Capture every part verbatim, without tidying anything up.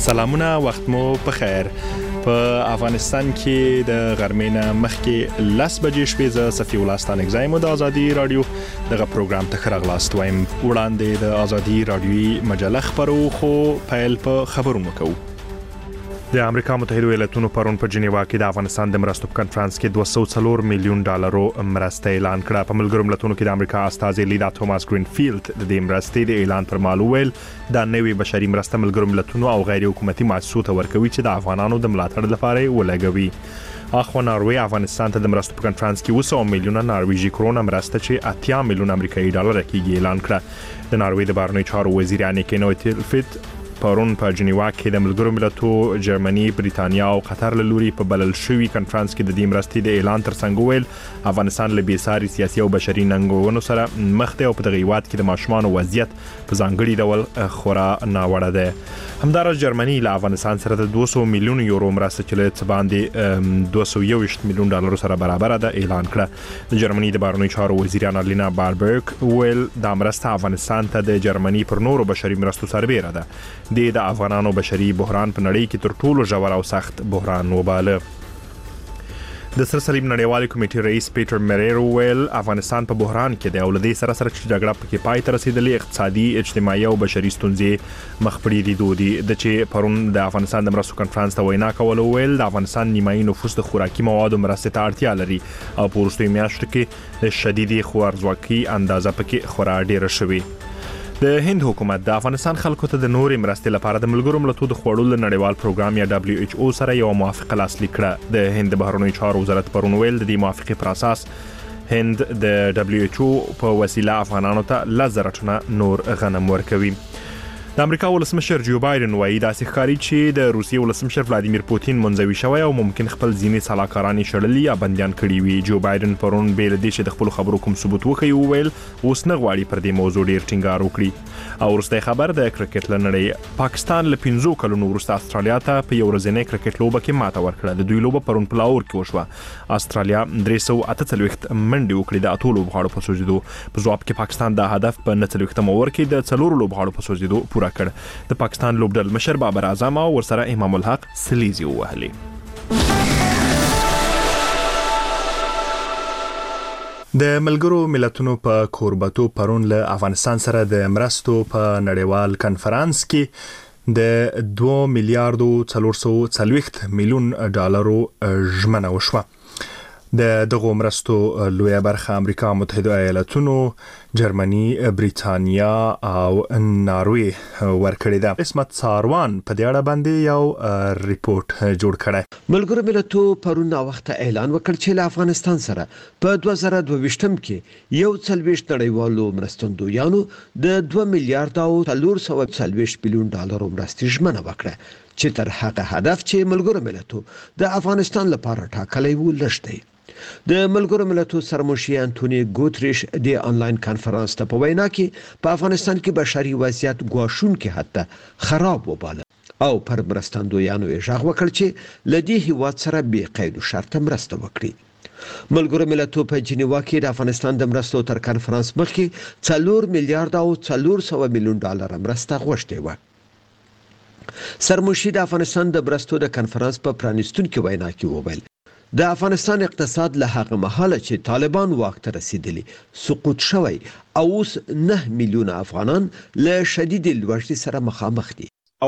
سلامونه، وخت مو په خیر. په افغانستان کې د غرمې نه مخکې لس بجې شوې. زه صفي الله ستانکزی مو د ازادي رادیو دغه پروګرام ته ښه راغلاست وایم. وړاندې د ازادي رادیوي مجله خپرو، خو پیل په خبرونو کوو. د امریکا متحده ایالاتونو پرون په جنیوا کې د افغانستان د مرستو په کنفرانس کې دوه سوه څلور میلیون ډالرو مرسته اعلان کړه. په ملګرو ملتونو کې د امریکا استازي لیدا توماس ګرینفیلد د دې مرستې د اعلان پر مهال وویل دا نوې بشري مرسته ملګرو ملتونو او غیر حکومتي مؤسسو ته ورکوي چې د افغانانو د ملاتړ لپاره ولګوي. اخو ناروی افغانستان ته د مرستو په کنفرانس کې اوه سوه میلیونه نارویجی کرونه مرسته چې اتیا میلیون امریکایي ډالر کېږي اعلان کړه. د ناروی د بهرنیو چارو وزیر انیکې نویتلفیت پرون په جنیوا کې د ملګرو ملتونو جرمني، بریتانیا او قطر له لوري په بلل شوی کنفرانس کې د دې مرستې د اعلان ترڅنګ ویل افغانستان له بېساري سیاسي او بشري ننګونو سره مخ دی او په دغه هیواد کې د ماشومانو وضعیت په ځانګړي ډول خورا ناوړه ده. همداراز جرمني له افغانستان سره د دوه سوه میلیون یورو مرسته چې له څه باندې دوه سوه یو ویشت میلیون ډالرو سره برابر ده اعلان کړه. د جرمني د بهرنیو چارو وزیر انالینا باربرګ ویل دا مرسته افغانستان ته د جرمني پر نورو بشري مرستو سربېره ده. د افغانانو بشري بحران په نړۍ کې تر ټولو ژور او سخت بحران وباله. د سر صلیب نړیوالې کمیټې رئیس پیټر مریرو ویل افغانستان په بحران کې دی او له دې سره سره چې جګړه پکې پای ته رسیدلې اقتصادي، اجتماعي او بشري ستونزې مخ په ډیریدو دي. د چې پرون د افغانستان د مرستو کنفرانس ته وینا کوله ویل د افغانستان نیمایي نفوس د خوراکي موادو مرستې ته اړتیا لري او په وروستیو میاشتو کې د شدیدې خوارځواکۍ اندازه پکې خورا ډیره شوې. د هند حکومت د افغانستان خلکو ته د نورې مرستې لپاره د ملګرو ملتونو د خوړو نړیوال پروګرام یا دبليو ایچ او سره یو موافقه لاسلیک کړه. د هند بهرنیو چارو وزارت پرون ویل د دې موافقې پر اساس هند د دبليو ایچ او په وسیله افغانانو ته لس زره ټنه نور غنم ورکوي. د امریکا ولسمشر جو بایدن وایي داسې ښکاري چې د روسیې ولسمشر ولادیمیر پوتین منځوي شوی او ممکن خپل ځینې سلاکاران یې شړلي یا بندیان کړي وي. جو بایدن پرون بې له دې چې د خپلو خبرو کوم ثبوت وښیي وویل اوس نه غواړي پر دې موضوع ډېر ټینګار وکړي. او وروستی خبر د کرکټ له نړۍ، پاکستان له پنځو کلونو وروسته استرالیا ته په یو ورځنۍ کرکټ لوبه کې ماته ورکړه. د دوی لوبه پرون په لاهور کې وشوه. استرالیا درې سوه اته څلوېښت منډې وکړې د اتو لوبغاړو په سوځېدو. په ځواب کې پاکستان دا هدف په نهه څلوېښتم اوور کې د څلورو لوبغاړو په سوځېدو پوره کړ. د پاکستان لوبډل مشر بابر اعظم او ورسره امام الحق سلیزي ووهلي. د ملګرو ملتونو په کوربتو پرون له افغانستان سره د مرستو په نړیوال کنفرانس کې د دوه میلیارډو څلور سوه څلوېښت میلیون ډالرو ژمنه وشوه. د دغه مرستو لویه برخه امریکا متحده ایالاتونو، جرمني، بریتانیا او ناروی ورکړې ده. اسمت ساروان په دې اړه باندې یو ریپورت جوړ کړی. ملګرو ملتونو پرون وخت اعلان وکړ چې له افغانستان سره په دوه زره دوه ویشتم کې یو څلوېښت نړیوالو مرستندویانو د دوه میلیارډ او څلور سوه څلوېښت میلیون ډالرو مرستې ژمنه وکړه چې تر هغه هدف چې ملګرو ملتونو د افغانستان لپاره ټاکلی و لږ دی. د ملګرو ملتونو سرمشر انټونی ګوتریش د انلاین کانفرنس ته په وینا کې په افغانستان کې بشري وضعیت ګواښونکي حتی خراب وباله او پر مرستندویانو یې غږ وکړ چې له دې هیواد سره بې قید و شرط مرسته وکړي. ملګرو ملتونو په جنیوا کې د افغانستان د مرستو تر کانفرنس مخکې څلور میلیارډ او څلور سوه میلیون ډالر مرسته غوښتې وه. سرمشر د افغانستان د مرستو د کانفرنس په پرانیستونکي وینا کې وویل د افغانستان اقتصاد له هغه مهاله چې طالبان واک ته رسیدلی سقوط شوی او اوس نه میلیون افغانان له شدید لوږې سره مخامخ دي.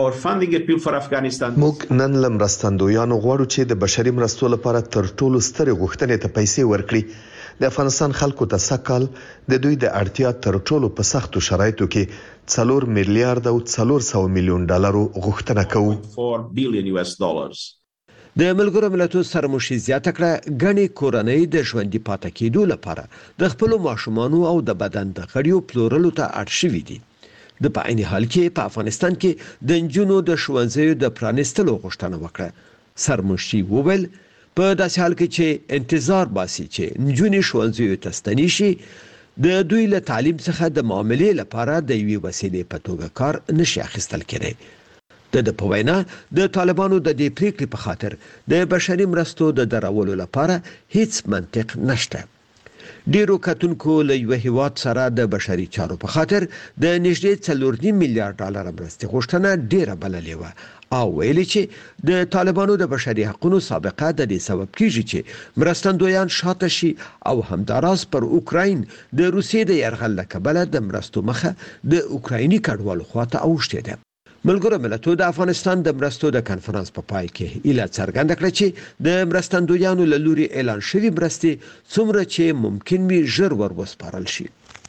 موږ نن له مرستندویانو غواړو چې د بشري مرستو لپاره تر ټولو سترې غوښتنې ته پیسې ورکړي. د افغانستان خلکو ته سږ د دوی د اړتیا تر ټولو په سختو شرایطو کې څلور میلیارډ او څلور سوه میلیون ډالرو غوښتنه کوو. د ملګرو ملتونو سرمشر زیاته کړه غني کورنۍ د ژوندۍ پاتې کېدو لپاره د خپل ماشومانو او د بدن د غړیو پلورلو ته اړ شوي دي. د په عین حال کې په افغانستان کې د نجونو د ښوونځیو د پرانیستلو غوښتنه وکړه. سرمشر وویل په داسې حال کې چې انتظار باسي چې نجونې ښوونځیو ته ستنې شي د دوی له تعلیم څخه د معاملې لپاره د یوې وسیلې په توګه کار نشي اخیستل کېدی. د په وینا د طالبانو د دې پریکړې په خاطر د بشري مرستو د درولو لپاره هیڅ منطق نشته. ډیرو کتونکو له یو هیواد سره د بشري چارو په خاطر د نږدې څلور نیم میلیارډ ډالر مرستې غوښتنه ډیره بللې وه او ویلي چې د طالبانو د بشري حقوقو سابقه د دې سبب کیږي چې مرستندویان شاته شي او همداراز پر اوکراین د روسیې د یرغل له کبله د مرستو مخه د اوکرایني کډوالو خواته اوښتې ده. ملګرو ملتونو د افغانستان د مرستو د کانفرنس په پای کې ایله څرګنده کړه چې د مرستندویانو له لوري اعلان شوی مرستې څومره چې ممکن وي ژر ور وسپارل شي.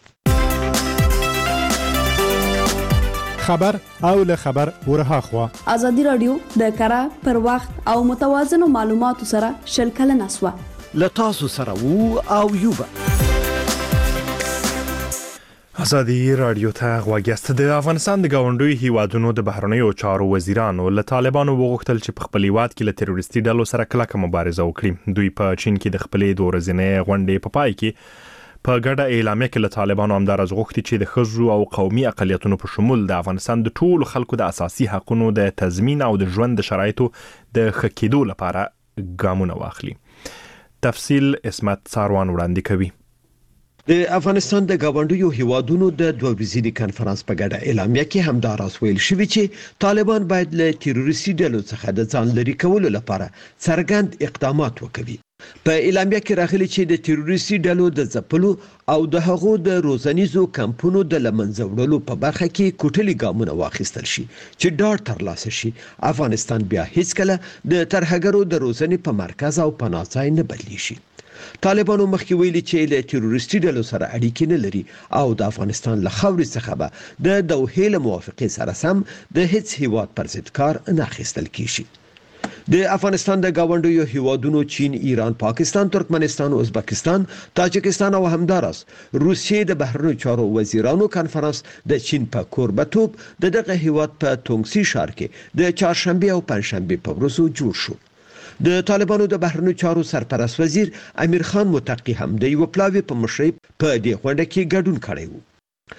خبر او له خبر ورها خوا ازادي رادیو د کره پر وخت او متوازن معلوماتو سره شلکل نسوه لتاسو سره وو او یوبا ازادي رادیو ته غواګست. د افغانستان د گاونډي هیوادونو د بهرنیو چارو وزیرانو له طالبانو وغوښتل چې په خپل هیواد کې له تروریستي ډلو سره کلکه مبارزه وکړي. دوی په چین کې د خپلې دوه ورځې غونډې په پای کې په ګډه اعلامیه کې له طالبانو همدارس غوښتي چې د ښځو او قومي اقلیتونو په شمول د افغانستان د ټولو خلکو د اساسي حقوقو د تضمین او د ژوند د شرایطو د ښه کېدو لپاره ګامونه واخلي. تفصیل اسمت ساروان وړاندې کوي. د افغانستان د گاونډیو هیوادونو د دوه ورځې کانفرنس په ګډه اعلامیه کې همداراز ویل شوی چې طالبان باید له تروریستي ډلو څخه د ځان لرې کولو لپاره څرګند اقدامات وکړي. په اعلامیه کې راغلي چې د تروریستي ډلو د ځپلو او د هغو د روزنیزو کمپونو د لمنځه وړلو په برخه کې کوټلي ګامونه واخیستل شي چې ډاډ ترلاسه شي افغانستان بیا هیڅ کله د ترهګرو د روزنې په مرکز او پناه ځای نه بدلی شي. طالبانو مخکې ویلي چې له تروریستي ډلو سره اړیکې نه لري او د افغانستان له خاورې څخه به د دوحې له موافقې سره سم د هیڅ هیواد پر ضد کار نه اخیستل کیږي. د افغانستان د گاونډیو هیوادونو چین، ایران، پاکستان، ترکمنستان، ازبکستان، تاجکستان او همداراز روسیې د بهرنیو چارو وزیرانو کانفرنس د چین په کوربتوب د دغه هیواد په تونګسي ښار کې د چهارشنبه او پنځشنبه په ورځو جوړ شو. د طالبانو د بهرنیو چارو سرپرست وزیر امیر خان متقی هم د یو پلاوی په مشرۍ په دې غونډه کې ګډون کړی و.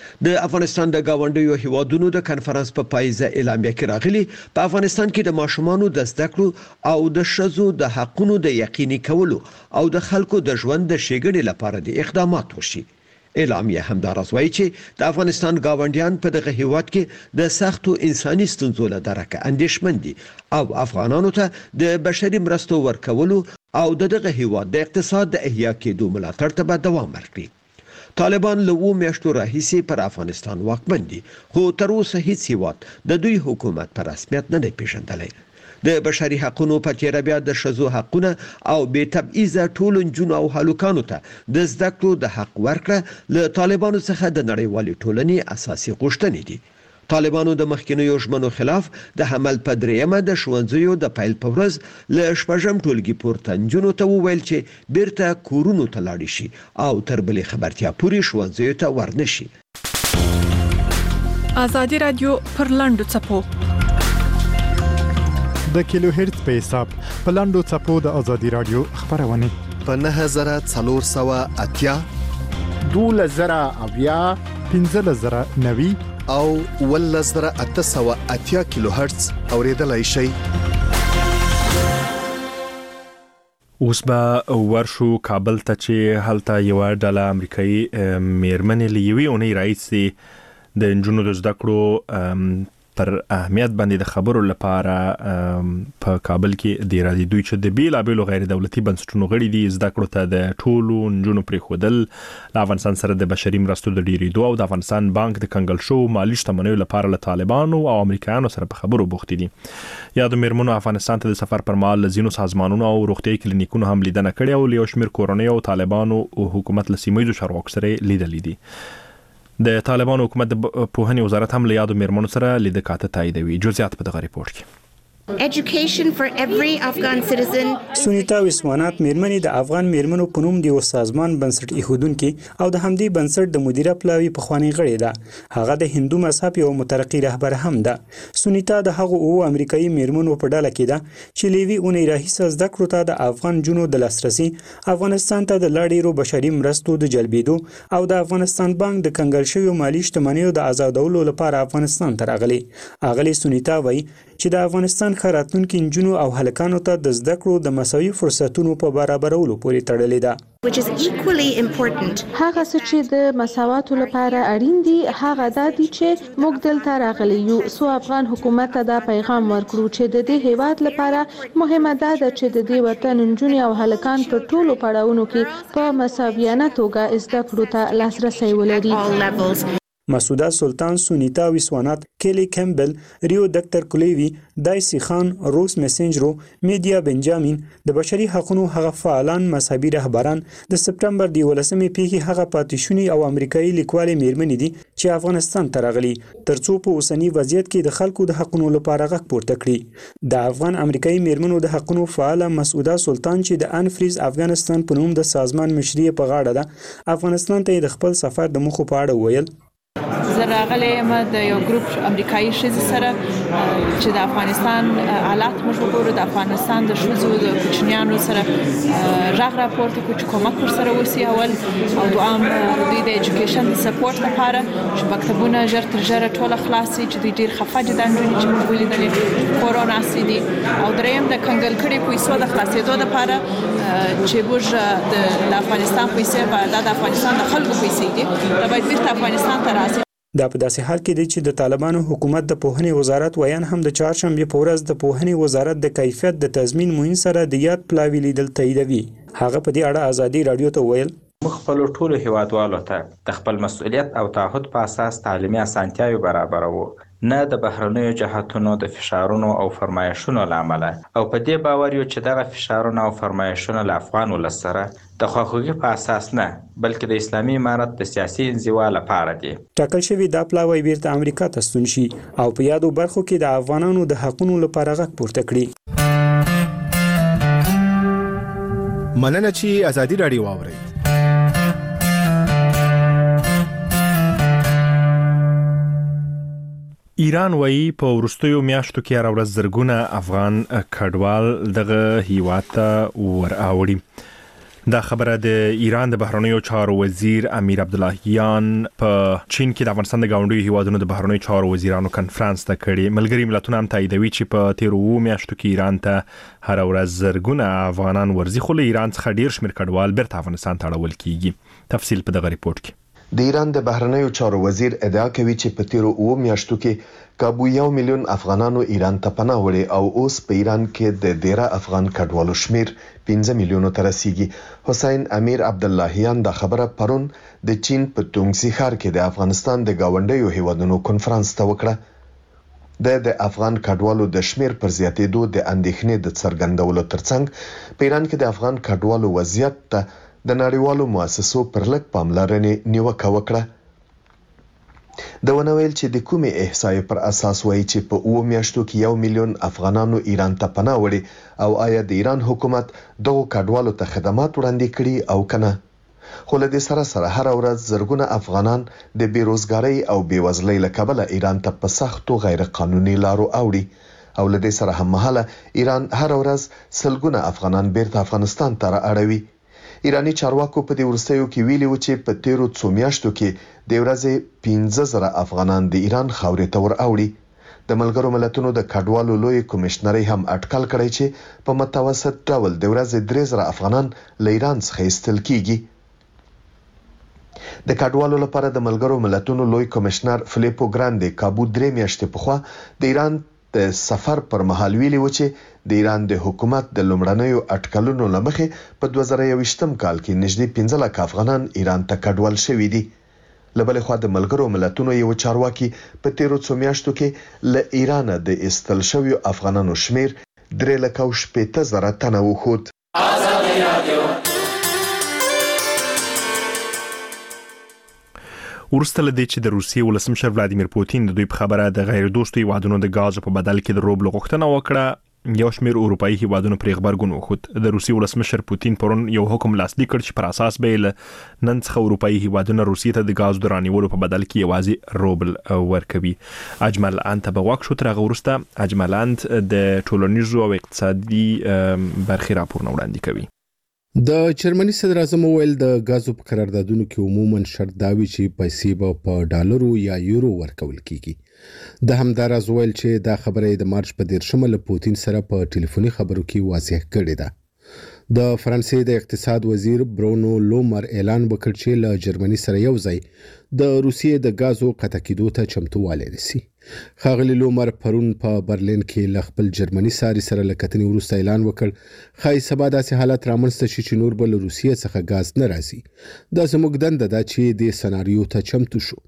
د افغانستان د گاونډیو هیوادونو د کانفرنس په پایزه اعلامیه کې راغلي په افغانستان کې د ماشومانو د زده کړو او د ښځو د حقوقو د یقیني کولو او د خلکو د ژوند د ښېګڼې لپاره د اقدامات وشي. اعلامیه همداراز وایي چې د افغانستان گاونډیان په دغه هیواد کې د سختو انساني ستونزو له درکه اندېښمن دي او افغانانو ته د بشري مرستو ورکولو او دغه هیواد د اقتصاد د احیا کېدو ملاتړ ته به دوام ورکړي. طالبان له اوو میاشتو راهیسې پر افغانستان واکمن دي خو تر اوسه هیڅ هیواد د دوی حکومت په رسمیت نه دی پیژندلی. د بشري حقوقو په تیر بیا د ښځو حقونه او بې تبعیضه ټول نجونو او هلکانو ته د زده کړو د حق ورکړه له طالبانو څخه د نړیوالې ټولنې اساسي غوښتنې دي. طالبانو د مخکینیو ژمنو خلاف د حمل په دریمه د ښوونځیو د پیل په ورځ له شپږم ټولګي پورته نجونو ته وویل چې بیرته کورونو ته لاړ شي او تر بلې خبرتیا پورې ښوونځیو ته ورنشي. ازادي رادیو پر لاندو چپو د کیلو هرتز په حساب په لاندو چپو د ازادي رادیو خبرونه په نه زره څلور سوه اتیا دوله زره اویا پنځه زره نوي او ول زره اته سوه اتیا کیلو هرتز اوریدلای شي. اوس به ورشو کابل ته چې هلته یو ډله امریکایي میرمنې لیوي اونۍ راځي د انجونو د زده کړو پر اهمیت باندې د خبرو لپاره په کابل کې د راځي. دوی چې د بیلابېلو غیر دولتي بنسټونو غړي دي زده کړو ته د ټولو نجونو پرېښودل، له افغانستان سره د بشري مرستو د ډېرېدو او د افغانستان بانک د کنګل شوو مالي شتمنیو لپاره له طالبانو او امریکایانو سره په خبرو بوختې دي. یادو میرمنو افغانستان ته د سفر پر مهال له ځینو سازمانونو او روغتیایي کلینیکونو هم لیدنه کړې او له یو شمېر کورنیو او طالبانو او حکومت له سیمه ییزو چارواکو سره لیدلې دي. د طالبانو حکومت د پوهنې وزارت هم له یادو میرمنو سره لیده کاته تاییدوي. جزئیات په دغه ریپورت کې. Education for every Afghan citizen. سونیتا وسوانات میرمنې د افغان میرمنو په نوم د یو سازمان بنسټ ایښودونکي او د همدې بنسټ د مدیره پلاوي پخوانۍ غړې ده. هغه د هندو مذهب یو مترقي رهبر هم ده. سونیتا د هغو اوو امریکایي میرمنو په ډله کې ده چې لیوي اونۍ راهیسه زده کړو ته د افغان جنو د لاسرسي، افغانستان ته د لا ډېرو بشري مرستو د جلبېدو او د افغانستان بانک د کنګل شویو مالي شتمنیو د آزادولو لپاره افغانستان ته راغلي. اغلې سونیتا وایي چې د افغانستان برخه راتلونکي نجونو او هلکانو ته د زده کړو د مساوي فرصتونو په برابرولو پورې تړلې ده، which is equally important. هغه څه چې د مساواتو لپاره اړین دي هغه دا دي چې موږ دلته راغلي یو سو افغان حکومت ته دا پیغام ورکړو چې د دې هیواد لپاره مهمه ده چې د دې وطن نجونې او هلکان په ټولو پړاوونو کې په مساویانه توګه زده کړو ته لاسرسی ولري. مسعوده سلطان، سونیتا ویسوانات، کیلی کمبل، ریو دکتر کلیوی، دایسی خان، روس مسنجرو، میډیا بنجامین، د بشري حقوقو هغه فعالان، مذهبي رهبران، د سپټمبر د ولسمې پیښې هغه پاتېشوني او امریکایي لیکوالې میرمنې دي چې افغانستان ته راغلي ترڅو په اوسنی وضعیت کې د خلکو د حقوقو لپاره غږ پورته کړي. د افغان امریکایي میرمنو د حقوقو فعال مسعوده سلطان چې د انفریز افغانستان په نوم د سازمان مشري په غاړه ده، افغانستان ته د خپل سفر د مخو په اړه ویل. زه راغلی یم د یو ګروپ امریکایي ښځې سره چې د افغانستان حالات موږ وګورو، د افغانستان د ښځو د کوچنیانو سره غږ راپورته کړو چې کومک ورسره وشي اول او دوام دوی د ایجوکیشن د سپورټ لپاره چې مکتبونه ژر تر ژره ټوله خلاص شي چې دوی ډېر خفه دي دا نجونې چې موږ ولیدلې کورونا سي دي، او دریم د کنګل کړي پیسو د خلاصېدو لپاره چې موږ د افغانستان پیسې به دا د افغانستان د خلکو پیسې دي دا باید بیرته افغانستان ته راسي. دا په داسې حال کې دی چې د طالبانو حکومت د پوهنې وزارت ویان هم د چهارشنبې په ورځ د پوهنې وزارت د کیفیت د تضمین مهم سره د یاد پلاوي لیدل تاییدوي. هغه په دې اړه ازادي رادیو ته ویل موږ خپل ټولو هیوادوالو ته د خپل مسؤلیت او تعهد په اساس تعلیمي اسانتیاوې برابرو، نه د بهرنیو جهاتونو د فشارونو او فرمایشونو لامل، او په دې باور یو چې دغه فشارونه او فرمایشونه له افغان ولس سره د خواخوږي په اساس نه بلکې د اسلامي امارت د سیاسي انزوا لپاره دي. ټاکل شوی دا پلاوی بیرته امریکا ته ستون شي او په یادو برخو کې د افغانانو د حقوقو لپاره غږ پورته کړي. مننه چې ازادي رادیو واوري. ایران وایي په وروستیو میاشتو کې هر ورځ زرګونه افغان کډوال دغه هیواد ته وراوړي. دا خبره د ایران د بهرنیو چارو وزیر امیر عبداللهیان په چین کې د افغانستان د گاونډیو هیوادونو د بهرنیو چارو وزیرانو کنفرانس ته کړي. ملګري ملتونه هم تاییدوي چې په تیرو میاشتو کې ایران ته هر ورځ زرګونه افغانان ورځي، خو له ایران څخه ډیر شمېر کډوال بیرته افغانستان ته اړول کیږي. تفصیل په دغه ریپورت کې. د ایران د بهرنیو چارو وزیر ادعا کوي چې په تیرو اوه میاشتو کې کابو یو میلیون افغانانو ایران ته پناه وړي او اوس په ایران کې د ډیره افغان کډوالو شمیر پنځه میلیونو ته رسیدي. حسین امیر عبداللهیان دا خبره پرون د چین په تونګزي ښار کې د افغانستان د گاونډیو هیوادونو کنفرانس ته وکړه. د د افغان کډوالو د شمیر پر زیاتېدو د اندېښنې د څرګندولو ترڅنګ په ایران کې د افغان کډوالو وضعیت ته د نړیوالو مؤسسو پر لږ پاملرنې نیوکه وکړه. د ونویل چې د کومې احصایې پر اساس وایي چې په اوه میاشتو کې یو میلیون افغانانو ایران ته پناه وړي او آیا د ایران حکومت دغو کډوالو ته خدمات وړاندې کړي او کنه. خو له دې سره سره هر ورځ زرګونه افغانان د بیروزګارۍ او بیوزلۍ له کبله ایران ته په سختو غیر قانوني لارو اوړي او له دې سره هم مهاله ایران هر ورځ سلګونه افغانان بیرته افغانستان ته رااړوي. ایرانی چارواکو په دې ورستیو کې ویلي و چې په تیرو څو میاشتو کې د ورځې پنځه زره افغانان د ایران خاورې ته وراوړي. د ملګرو ملتونو د کډوالو لوی کمشنري هم اټکل کړی چې په متوسط ډول د ورځې درې زره افغانان له ایران څخه ایستل کیږي. د کډوالو لپاره د ملګرو ملتونو لوی کمشنر فلیپو ګراندې کابو درې میاشتې پخوا د ایران د سفر پر مهال ویلي و چې د ایران د حکومت د لومړنیو اټکلونو لمخې په دوه زره یوویشتم کال کې نږدې پنځه لکه افغانان ایران ته کډوال شوي دي. له بلې خوا د ملګرو ملتونو یو چارواکي په تیرو څو میاشتو کې له ایران د ایستل شویو افغانانو شمیر درې لکه او شپېته زره تنه وښود. ورسته لدې چې د روسیې ولسمشر ولادیمیر پوتین د دوی په خبره د غیر دوستو هیوادونو د غاز په بدل کې د روبل غوښتنه وکړه، یو شمېر اروپایي هیوادونو پرې غبرګون وښود. د روسیې ولسمشر پوتین پرون یو حکم لاسلیک کړ چې پر اساس به نن څخه اروپایي هیوادونو روسیې ته د غاز د رانیولو په بدل کې یوازې روبل ورکوي. اجمل انت به واک شو. تر هغه وروسته اجمل انت د ټولنیزو او اقتصادي برخې راپورونه وړاندې کوي. د جرمني صدر اعظم ویل د غازو په قراردادونو کې عموما شرط دا وي چې پیسې به په ډالرو یا یورو ورکول کیږي. د همداراز ویل چې دا خبره د مارچ په دیرشمه له پوتین سره په ټلیفوني خبرو کې واضح کړې ده. د فرانسې د اقتصاد وزیر برونو لومر اعلان وکړ چې له جرمني سره یو ځای د روسیې د غازو قطع کېدو ته چمتووالی نیسي. ښاغلي لومر پرون په برلین کې له خپل جرمني ساري سره له کتنې وروسته اعلان وکړ ښایي سبا داسې حالت رامنځته شي چې نور به له روسیې څخه غاز نه راځي. دا زموږ دنده ده چې دې سناریو ته چمتو شو.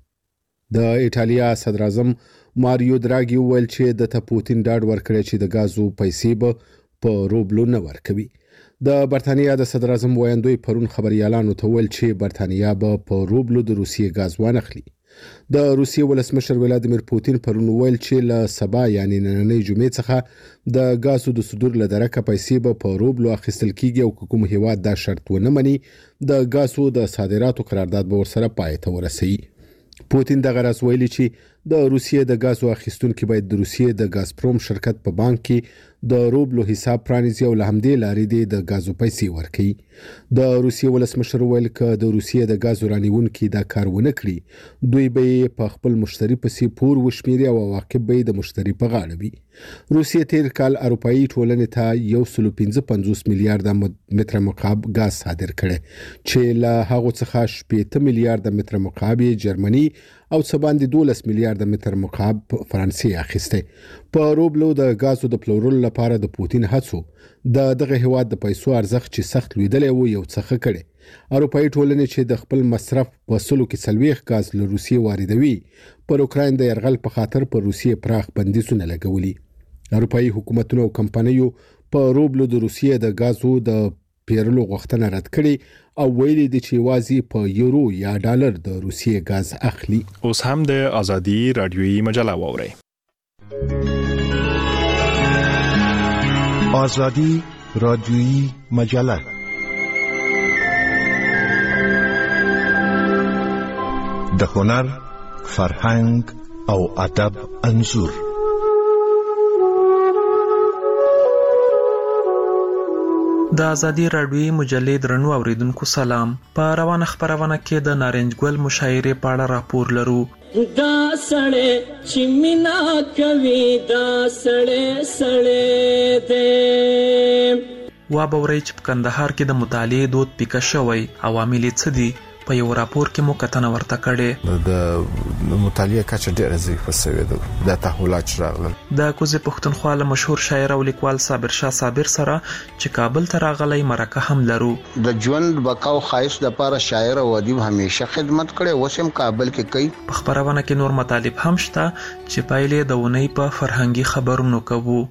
د ایټالیا صدراعظم ماریو دراګي وویل چې د ته پوتین ډاډ ورکړی چې د غازو پیسې به په روبلو نه ورکوي. د برتانیا د صدراعظم ویاندوی پرون خبريالانو ته ویل چې برتانیا به په روبلو د روسیې غاز وانخلي. د روسیې ولسمشر ولادیمیر پوتین پرون ویل چې له سبا یعنی نننۍ جمعې څخه د غازو د صدور له درکه پیسې به په روبلو اخیستل کیږي او کوم هیواد دا شرط ونه مني د غازو د صادراتو قرارداد به ورسره پای ته ورسوي. پوتین دغه راز ویلي چې د روسیې د غازو اخیستونکو باید د روسیې د غازپروم شرکت په بانک کې د روبلو حساب پرانیزي او له همدې لارې د غازو پیسې ورکړي. د روسیې ولسمشر ویل ک د روسیې د غازو رانیونکو دا کار ونه کړي دوی به په خپل مشتری پسې پور وشمیري او عواقب به د مشتری په غاړه وي. روسیې تیر کال اروپאי ټولنې ته یو سل پنځه پنځوس میلیارډ متر مکعب غاز صادر کړي چې له هغه څخه شپږ میلیارډ متر مکعب جرمني او څه باندې دولس میلیارډ متر مکعب فرانسې اخیسته. په روبلو د غازو د پلورلو لپاره د پوتین هڅو د دغه هیواد د پیسو ارزښت چې سخت لویدلی و یو څه کړي. اروپאי ټولنې چې د خپل مصرف په سلو کې څلوېښت غاز له روسیې واردوي پر اوکراین د یرغل په خاطر پر روسیې پراخ بندیزونه لګولي. اروپאי حکومتونو او کمپنیو په روبلو د روسیې د غازو د پیرلو غوښتنه رد کړي او ویلي دي چې یوازې په یورو یا ډالر د روسیې غاز اخلي. اوس هم د ازادي رادیویي مجله واورئ. ازادي رادیویی مجله د هنر، فرهنګ او ادب انځور. د ازادي رادیویي مجلې درنو اوریدونکو سلام. په روانه خبرونه کې د نارنج ګل مشاعرې په اړه راپور لرو. دا سړی چې مینا کوي دا سړی سړی دی. وا بوري چې په کندهار کې د مطالعې دود پیکه شوی عوامل څه دي؟ په یو راپور کې مو کتنه ورته کړې. د مطالعې کچه ډېره ضعیفه شوې ده. د تحولات راغلل. د کوزې پښتونخوا له مشهور شاعر او لیکوال صابر شاه صابر سره چې کابل ته راغلی مرکه هم لرو. د ژوند بقاو خایس د لپاره شاعر او ادیب همیشه خدمت کړي وسم کابل کې کوي. په خبرونه کې نور مطالب هم شته چې پایلې د ونې په فرهنګي خبرونو کوو.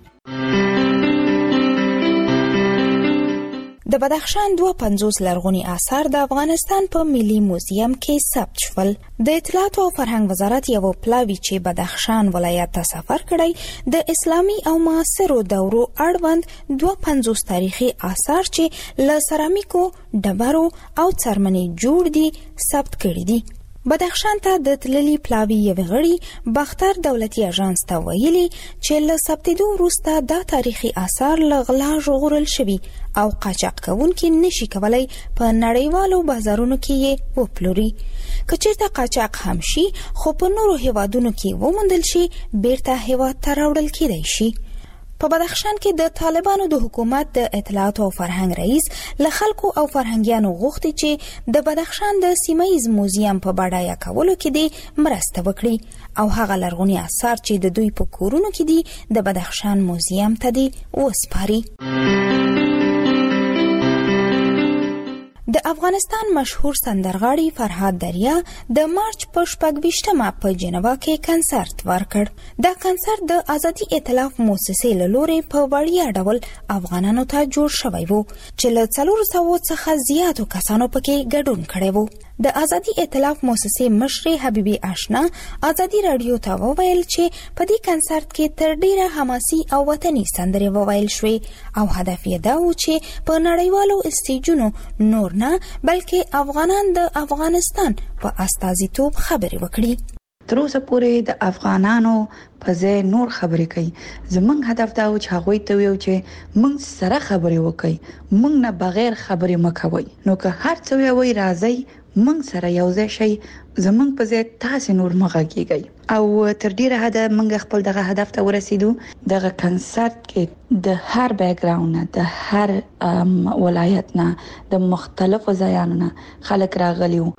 د بدخشان دوه پنځوس لرغوني آثار د افغانستان په ملي موزیم کې ثبت شول. د اطلاعات او فرهنګ وزارت یو پلاوی چې بدخشان ولایت ته سفر کړی د اسلامي او معاصرو دورو اړوند دوه پنځوس تاریخي آثار چې له سرامیکو، ډبرو او څرمنې جوړ دي ثبت کړي دي. بدخشان ته د تللي پلاوی یو غړي باختر دولتي اژانس ته ویلي چې له ثبتېدو وروسته دا تاریخي آثار له غلا ژغورل شوي او قاچاق کوونکي نشي کولای په نړیوالو بازارونو کې یې وپلوري. که چېرته قاچاق هم شي خو په نورو هیوادونو کې وموندل شي بیرته هیواد ته راوړل کېدای شي. په بدخشان کې د طالبانو د حکومت د اطلاعات او فرهنګ رئیس له خلکو او فرهنګیانو غوښتي چې د بدخشان د سیمایي موزیم په بډایه کولو کې دې مرسته وکړي او هغه لرغوني آثار چې د دوی په کورونو کې دي د بدخشان موزیم ته دې وسپاري. د افغانستان مشهور سندرغاړي فرهاد دریا د مارچ په شپږ ویشتمه په جنیوا کې کنسرت ورکړ. دا کنسرت د آزادي ائتلاف موسسې له لوري په وړیا ډول افغانانو ته جوړ شوی وو چې له څلور سوو څخه زیاتو کسانو پکې ګډون کړی وو. د آزادي ائتلاف موسسې مشر حبیبي آشنا آزادي رادیو ته وویل چې په دې کنسرت کې تر ډیره حماسي او وطني سندرې وویل شوې او هدف یې دا و چې په نړیوالو استیجونو نور نه بلکې افغانان د افغانستان په استازیتوب خبرې وکړي. تر اوسه پورې د افغانانو په ځای نور خبرې کوي. زمونږ هدف دا و چې هغوی ته ویو چې موږ سره خبرې وکړي، موږ نه بغیر خبرې مکوئ. نو که هر څه وی راځي موږ سره یو ځای شي زمونږ په ځای تاسو نور مغه کیږي او تر ډیره حد موږ خپل دغه هدف ته ورسېدو. دغه کنسرت کې د هر بیک گراوند د هر ولایت نه د مختلفو ځایانو نه خلک راغلیو.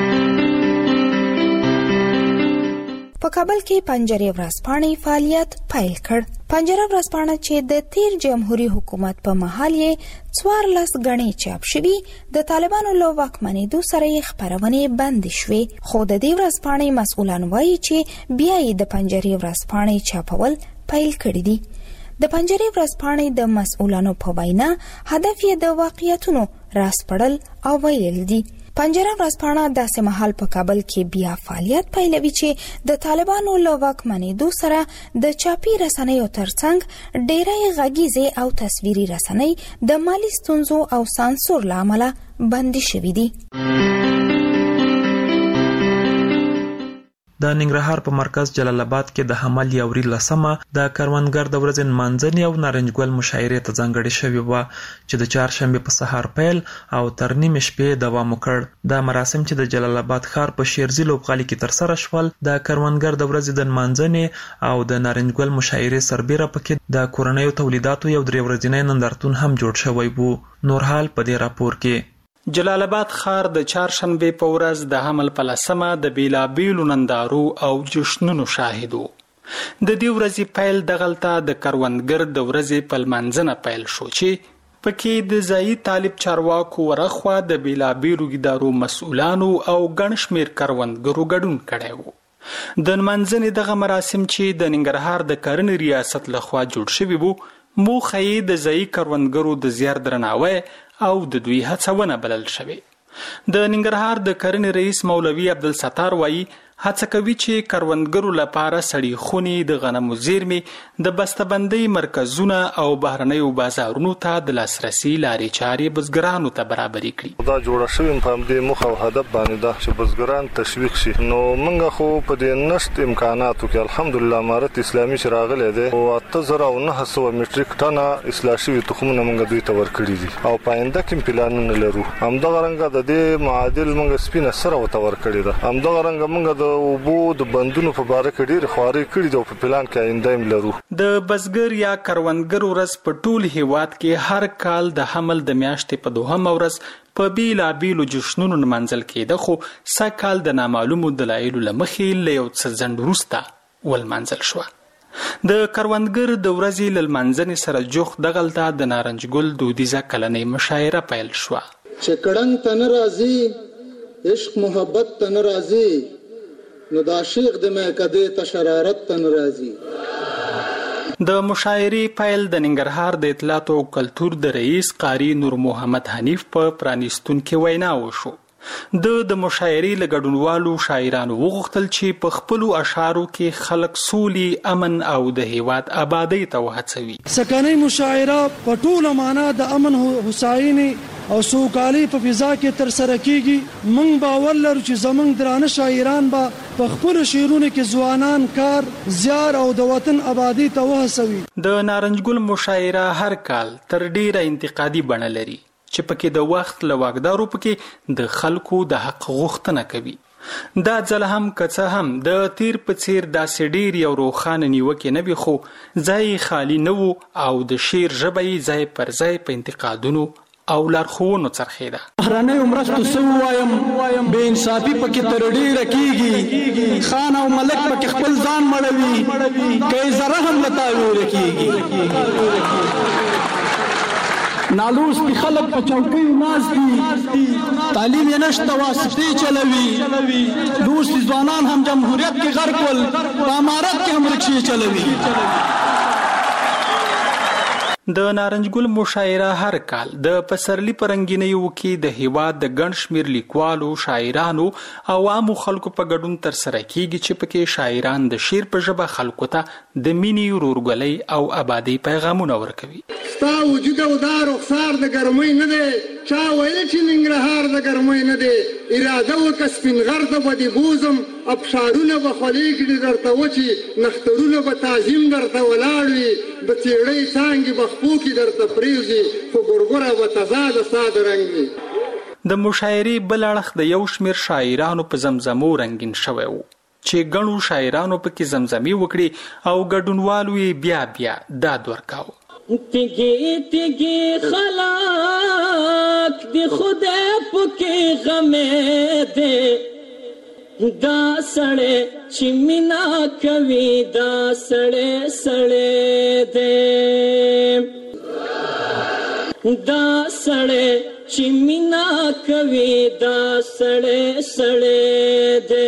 په کابل کې پنجرې ورځپاڼې فعالیت پیل کړ. پنجره ورځپاڼه چې د تیر جمهوریت حکومت په مهال یې څوارلس غنې چاپ شوې د طالبانو له واکمنېدو سره یې خپرونې بند شوې، خو د دې ورځپاڼې مسؤلان وایي چې بیا یې د پنجرې ورځپاڼې چاپول پیل کړي دي. د پنجرې ورځپاڼې د مسؤلانو په وینا هدف یې د واقعیتونو راسپړل او ویل دي. پنجره ورځپاڼه داسې مهال په کابل کې بیا فعالیت پیلوي چې د طالبانو له واکمنېدو سره د چاپي رسنیو ترڅنګ ډېری غږیزې او تصویري رسنۍ د مالي ستونزو او سانسور له امله بندي شوي دي. د ننګرهار په مرکز جلال آباد کې د حمل یا وري لسمه د کروندګر د ورځې نمانځنې او نارنج ګل مشاعرې ته ځانګړې شوې وه چې د چهارشنبې په سهار پیل او تر نیمې شپې دوام وکړ. دا مراسم چې د جلال آباد ښار په شیرزي لوبغالي کې ترسره شول د کروندګر د ورځې د نمانځنې او د نارنج ګل مشاعرې سربیره پکې د کورنیو تولیداتو یو درې ورځنی نندارتون هم جوړ شوی وو. نور حال په دې راپور کې. جلال آباد ښار د چهارشنبې په ورځ د حمل په لسمه د بیلابیلو نندارو او جشنونو شاهدو. د دې ورځې پیل دغلته د کروندګر د ورځې په لمانځنه پیل شو چې پکې د ځایي طالب چارواکو ورخوا د بیلابیلو ادارو مسؤلانو او ګڼ شمېر کروندګرو ګډون کړی و. د لمانځنې دغه مراسم چې د ننګرهار د کرنې ریاست لخوا جوړ شوي وو موخه یې د ځایي کروندګرو د زیار درناوی او د دوی هڅونه بلل شوی. د ننګرهار د کرنې رئیس مولوي عبدالستار وایي هڅه کوي چې کروندګرو لپاره سړې خونې د غنمو زیرمې د بسته‌بندۍ مرکزونه او بهرنیو بازارونو ته د لاسرسي لارې چارې بزګرانو ته برابرې کړي. دا جوړه شوې په همدې موخه او هدف باندې ده چې بزګران تشویق شي. نو موږ خو په دې نشت امکاناتو کې الحمدلله امارت اسلامي چې راغلی دی او اته زره او نهه سوه میټریک ټنه اصلاح شوي تخمونه موږ دوی ته ورکړي دي او په آینده کې پلانونه لرو. همدغه رنګه د دې معادل موږ سپینه سره ورته ورکړې ده. همدغه رنګه موږ د اوبو د بندونو په باره کې ډېرې خوارۍ کړي دي او په پلان کې آینده هم لرو. د بزګر یا کروندګر ورځ په ټول هیواد کې هر کال د حمل د میاشتې په دوهمه ورځ په بیلابیلو جشنونو نمانځل کېده، خو سږکال د نامعلومو دلایلو له مخې له یو څه ځنډ وروسته ولمانځل شوه. د کروندګر د ورځې له لمانځنې سره جوخت دغلته د نارنج ګل دودیزه کلنۍ مشاعره پیل شوه. چې کړنګ ته نه راځي عشق محبت ته نه راځي نو دا شیخ د مکدې ته شرارت ته ناراضي. د مشاعرې پیل د ننګرهار د اطلاعات او کلتور د رئیس قاری نور محمد حنیف په پرانیستون کې وینا وشو. د د مشاعرې له ګډونوالو شاعرانو وغوښتل چې په خپلو اشعارو کې خلک سولي، امن او د هیواد آبادۍ ته وهڅوي. سکانۍ مشاعره په ټوله معنا د امن، هوساینې او سوکالي په فضا کې تر سره کیږي. موږ باور لرو چې زموږ درانه شاعران به په خپل شعرونو کې ځوانان کار، زیار او د وطن آبادی ته وهڅوي. د نارنج ګل مشاعره هر کال تر ډیره انتقادي بڼه لري چې پکې د وخت له واکدارو پکې د خلکو د حق غوښتنه کوي. دا ځل هم که هم د تیر په څیر داسې ډیر یو روښانه نیوکې نه وي، خو ځای خالی نه وو او د شعر ژبه یې ځای پر ځای په انتقادونو او لارښوونو څرخېده. بهرنیو مرستو څه ووایم، بې انصافي پکې تر ډېره کېږي، خان او ملک پکې خپل ځان مړوي، که یې ذره هم له تاویره کېږي. نالوستي خلک په چوکیو ناست دي، تعلیم یې نشته، واسطې چلوي. لوستي ځوانان هم جمهوریت کې غرق ول، په امارت کې هم رکشې چلوي. د نارنج ګل مشاعره هر کال د پسرلی په رنګینیو کې د هیواد د ګڼ شمېر لیکوالو، شاعرانو او عامو خلکو په ګډون ترسره کیږي چې پکې شاعران د شعر په ژبه خلکو ته د مینې، ورورګلۍ او آبادۍ پیغامونه ورکوي. ستا وجود او دا رخسار د ګرمۍ نه دی، چا ویل چې ننګرهار د ګرمۍ نه دی، اراده وکړه سپین غر ته به دې بوزم، ابشارونه به خولې کړي درته وچې، نخترونه به تعظیم درته ولاړ وي، د څېړۍ څانګې به خپو کې درته پرېږدي، خو ګورګوره به تضاد ستا د رنګ وي. د مشاعرې بل اړخ د یو شمېر شاعرانو په زمزمو رنګین شوی و چې ګڼو شاعرانو پکې زمزمې وکړي او ګډونوالو یې بیا بیا داد ورکاوه. تیگی تیگی خلاک دی خودے پکی غمے دے دا سڑے چمینا کوي دا سڑے سڑے دے دا سڑے چمینا کوي دا سڑے سڑے دے.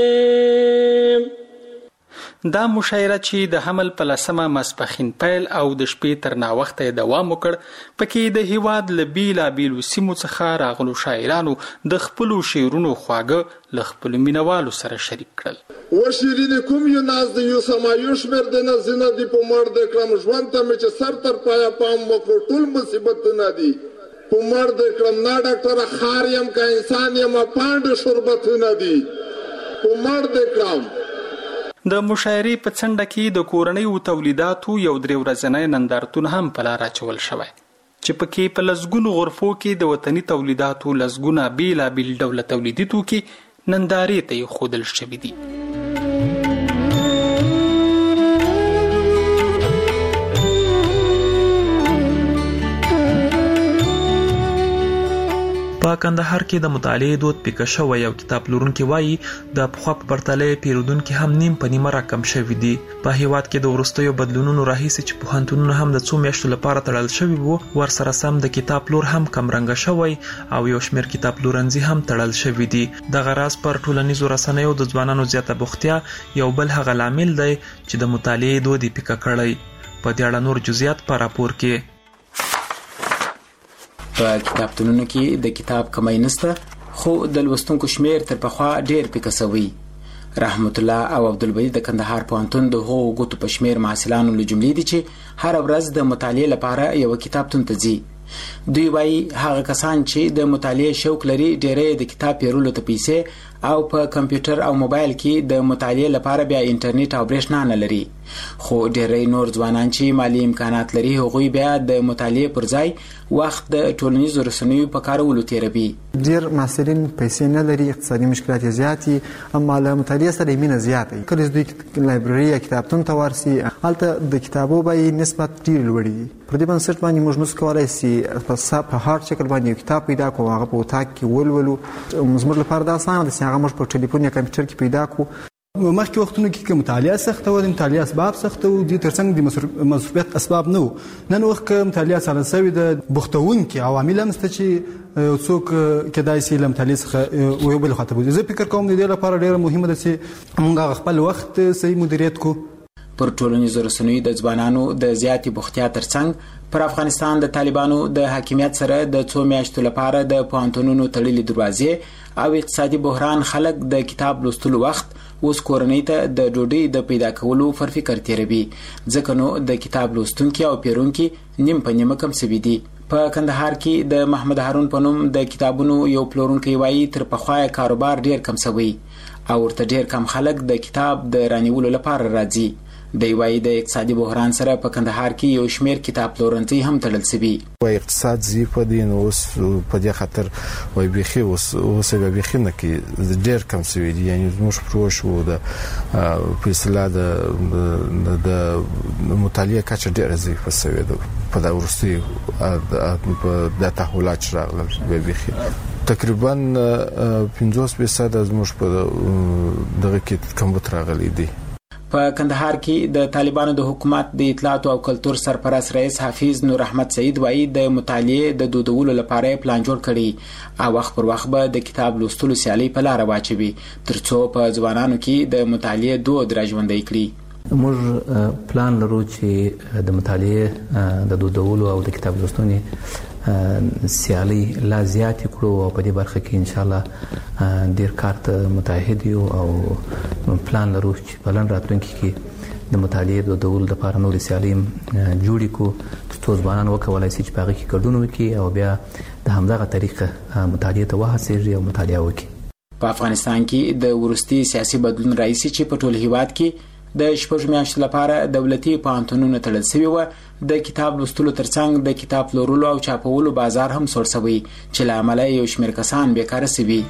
دا مشاعره چې د حمل په لسمه ماسپښین پیل او د شپې تر ناوخته دوام وکړ، پکې د هیواد له بیلابیلو سیمو څخه راغلو شاعرانو د خپلو شعرونو خواږه له خپلو مینوالو سره شریک کړل. و شیرین کوم یو ناز د یو سمایو شمېر د نازنه دی په مړ د کړم ژوند ته مې چې سر تر پایه پام وکړو ټول مصیبتونه دي په مړ د کړم نه ډاکټره خار یم که انسان یم پانډ شربتونه دي په مړ د کړم. د مشاعرې په څنډه کې د کورنیو تولیداتو یو درې ورځنی نندارتون هم په لار اچول شوی چې پکې په لسګونو غرفو کې د وطني تولیداتو لسګونه بیلابیل ډوله تولیدي توکي نندارې ته ایښودل شوي دي. په کندهار کې د مطالعې دود پیکه شوی یو کتاب پلورونکی وایي د پخوا په پرتله پیرودونکي هم نیم په نیمه راکم شوي دي. په هیواد کې د وروستیو بدلونونو راهیسې چې پوهنتونونه هم د څو میاشتو لپاره تړل شوي وو، ورسره سم د کتاب پلور هم کمرنګه شوی او یو شمېر کتاب پلورنځي هم تړل شوي دي. دغه راز پر ټولنیزو رسنیو د ځوانانو زیاته بوختیا یو بل هغه لامل دی چې د مطالعې دود یې پیکه کړی. په دې اړه نور جزئیات په راپور کې. په کتابتونونو کې د کتاب کمی نشته، خو د لوستونکو شمیر تر پخوا ډیر پیکه شوی. رحمت الله او عبدالبدی د کندهار پوهنتون د هغو ګوتو په شمیر محصلانو له جملې دي چې هر ورځ د مطالعې لپاره یو کتابتون ته ځي. دوی وایي هغه کسان چې د مطالعې شوق لري ډیری د کتاب پیرلو ته پیسې او په کمپیوټر او موبایل کې د مطالعې لپاره بیا انټرنیټ او برېښنا نه لري. خو ډیری نور ځوانان چې مالی امکانات لري هغوی بیا د مطالعې پر ځای وخت د ټولنیزو رسنیو په کارولو تیروي. ډیر محصلین پیسې نه لري، اقتصادي مشکلات زیاتې، اما له مطالعې سره مینه زیاته وي. کله چې دوی لایبرري یا کتابتون ته ورسي هلته د کتابو بیې نسبت ډیر لوړې دي. پر دې بنسټ باندې موږ نسو کولی سي په هارډ شکل باندې یو کتاب پیدا کړو، هغه په اتاق کې ولولو. زموږ لپاره دا اسانه ده چې هغه موږ په ټلیفون یا کمپیوټر کې پیدا کړو. مخکې وختونو کې که مطالعه سخته وه، د مطالعې اسباب سخته وو، دې تر څنګ د مصروفیت اسباب نه وو. نن وخت که مطالعه ساده شوې ده، بوختونکي عوامل هم شته چې څوک کېدای شي له مطالعې څخه یو بل خواته بوځي. زه فکر کوم د دې لپاره ډېره مهمه ده چې موږ هغه خپل وخت صحیح مدیریت کړو. پر ټولنیزو رسنیو د ځوانانو د زیاتې بوختیا ترڅنګ پر افغانستان د طالبانو د حاکمیت سره د څو میاشتو لپاره د پوهنتونونو تړلې دروازې او اقتصادي بحران خلک د کتاب لوستلو وخت اوس کورنۍ ته د ډوډۍ د پیدا کولو پر فکر تیروي. ځکه نو د کتاب لوستونکي او پیرونکي نیم په نیمه کم شوي دي. په کندهار کې د محمد هارون په نوم د کتابونو یو پلورونکی وایي تر پخوا کاروبار ډیر کم شوی او ورته ډیر کم خلک د کتاب د رانیولو لپاره راځي. دی وایي د اقتصادي بحران سره په کندهار کې یو شمېر کتاب پلورنځي هم تړل شوي. وایي اقتصاد ضعیف دی، نو اوس په دې خاطر وایي بیخي اوس اوس یې بیخي نه کې ډېر کم شوي دي. یعنې زموږ پروش و د په اصطلاح د د مطالعې کچه ډېره ضعیفه شوې ده په دا وروستیو دا تحولات چې راغلل. بیخي تقریبا پنځوس فیصده زموږ په دغه کې کمبود راغلی دی. په کندهار کې د طالبانو د حکومت د اطلاعات او کلتور سرپرست رئیس حافظ نور احمد سعید وایي د مطالعې د دودولو لپاره پلان جوړ کړي او وخت پر وخت به د کتاب لوستلو سیالۍ په لاره واچوي ترڅو په ځوانانو کې د مطالعې دود راژوندی کړي. موږ پلان لرو چې د مطالعې د دودولو او د کتاب لوستنې سیالۍ لا زیات کړو او په دې برخه کې ان شاء الله ډیر کار ته متعهد یو او پلان لرو چې په لن راتلونکي کې د مطالعې د دودولو لپاره نور سیالۍ جوړې کړو ترڅو ځوانان وکولای شي چې په هغه کې ګډون وکړي او بیا د همدغه طریقه مطالعې ته وهڅېږي او مطالعه وکړي. په افغانستان کې د ورستي سیاسي بدلون رئیس چې په ټول هیواد کې د شپږ میاشتو لپاره دولتي پوهنتونونه تړل شوي وو. د کتاب لوستلو ترڅنګ د کتاب پلورلو او چاپولو بازار هم سوړ شوی چې له امله یو شمېر کسان بیکاره شوي.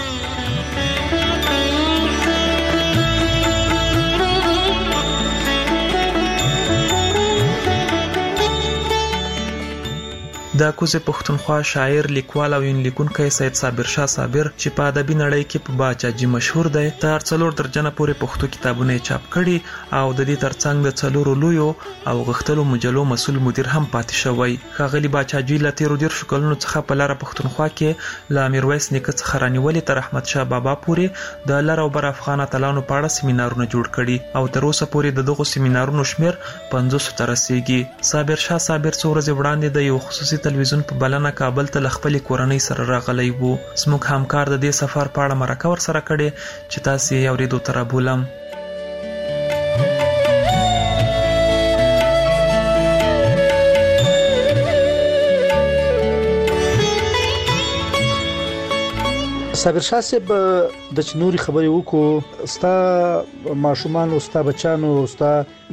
د کوزه پښتونخوا شاعر لیکوال او لیکونکی سید صابر شاه صابر چې په ادبي نړۍ کې په باچاجي مشهور دی تر څلور درجنه پورې پښتو کتابونه چاپ کړي او د دې ترڅنګ د څلورو لویو او غښتلو مجلو مسؤل مدیر هم پاتې شوی. ښاغلي باچاجي له تیرو دیرشو کلونو څخه په لاره پښتونخوا کې له میرویس نیکه څخه رانیولې تر احمد شاه بابا پورې د لر او بر افغان اتلانو په اړه سیمینارونه جوړ کړي او تر اوسه پورې د دغو سیمینارونو شمیر پنځوس ته رسیږي. صابر شاه صابر څو ورځې وړاندې د یو خصوصي تلویزیون په بلنه کابل ته خپل کورنۍ سره راغلی وو. زموږ همکار د دې سفر په اړه مرکه ور سره کړې چې تاسو یې اورېدو ته رابولم. صابر شاه صاحب د چنوري خبرې وکړو، ستا ماشومان او ستا بچانو او ستا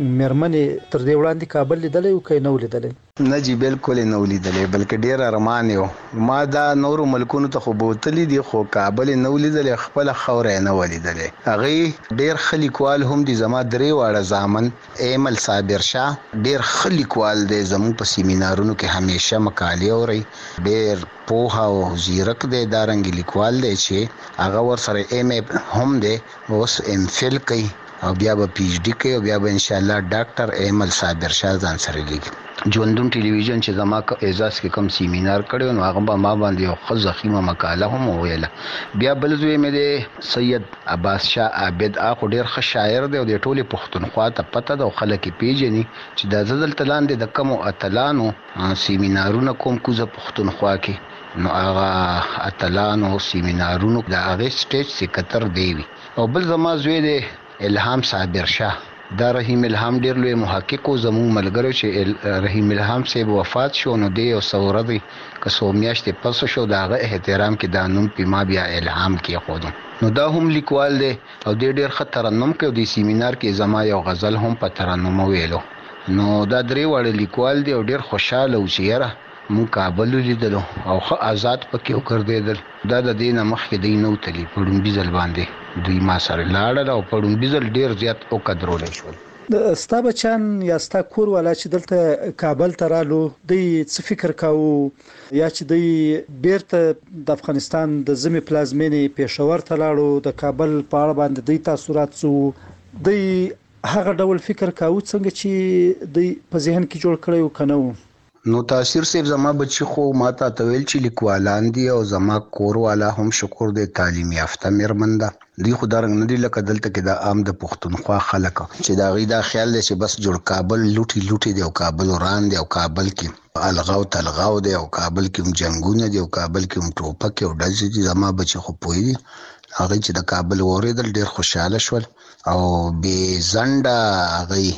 مېرمنې تر دې وړاندې کابل لیدلی او که نه و لیدلی؟ نه جی بالکل نه ولیدلی، بلکې ډیر ارمان یو. ما دا نورو ملکونو ته خو بوتلی دي خو کابل نه ولیدلی، خپل خوره نه ولیدلی. هغه ډیر خلیکوال هم دي. زما درې واړه زامن ایمل صابر شاه ډیر خلیکوال دي، زموږ په سیمینارونو کې همیشه مقالې اوري، ډیر پوها او زیرک دی، دارنګ لیکوال دی چې هغه ور سره ایم ای هم دی، اوس ام فل کوي او بیا به پی ایچ ډی کوي او بیا به ان شاء الله ډاکټر ایمل صابر شاه ځان سره لیکي. ژوندون ټلویزیون چې زما اعزاز کې کوم سیمینار کړو نو هغه ما باندې یو خو ضخیمه مقاله هم ویله. بیا بل زوی مې دی سید عباس شاه عابد، هغه ډیر ښه شاعر دی او د ټولي پښتونخوا ته پته ده او خلک پیژني چې د زدل تلان د کم اتلانو سیمینارونه کوم کوزه پښتونخوا کې، نو هغه اتلانو سیمینارونو د هغه سټیج سیکرټر دی. او بل زما زوی دی الهام صابر شاه، دا رحیم الهام ډیر لوی محقق او زموږ ملګری چې رحیم الهام صاحب وفات شو نو دی او سورد که سو میاشتې پس شو دا غه احترام کې دا نوم په ما بیا الهام کې خودم. نو دا هم لیکوال دی او ډیر ډیر خطرنم کې د سیمینار کې زما یو غزل هم په ترنم ویلو. نو دا درې وړ لیکوال دی او ډیر خوشاله و چې یاره مون کابل لیدلو او خو آزاد پکې وکړدل. دا د دینه مخکې دی نو تلی پړم بيزل باندې دوی ما سره لاړل او پړم بيزل ډیر زیات او قدرول شو. د ستا بچان یا ستا کور والا چې دلته کابل ته رالو دوی څه فکر کاوه یا چې دوی بیرته د افغانستان د زمي پلازمینې پېښور ته لاړو د کابل په اړه باندې دوی تاثیرات څه دوی هغه ډول فکر کاوه څنګه چې دوی په ذهن کې جوړ کړی و کنه؟ نو تاثیر صرف زما بچی خو ماته تویل چې لیکوالان دي او زما کور والا هم شکر دې تعلیم یافته مېرمن ده. دوی خو دارنګ نه دي لکه دلته کې د عام د پښتونخوا خلک چې دا غي دا خیال دی چې بس جوړ کابل لوټي لوټي دی او کابل وران دی او کابل کې الغاو تلغاو دی او کابل کې هم جنگونه دی او کابل کې هم ټوپک او ډز دي. زما بچی خو پوي دي هغه چې د کابل اوریدل ډیر خوشاله شول او به زنده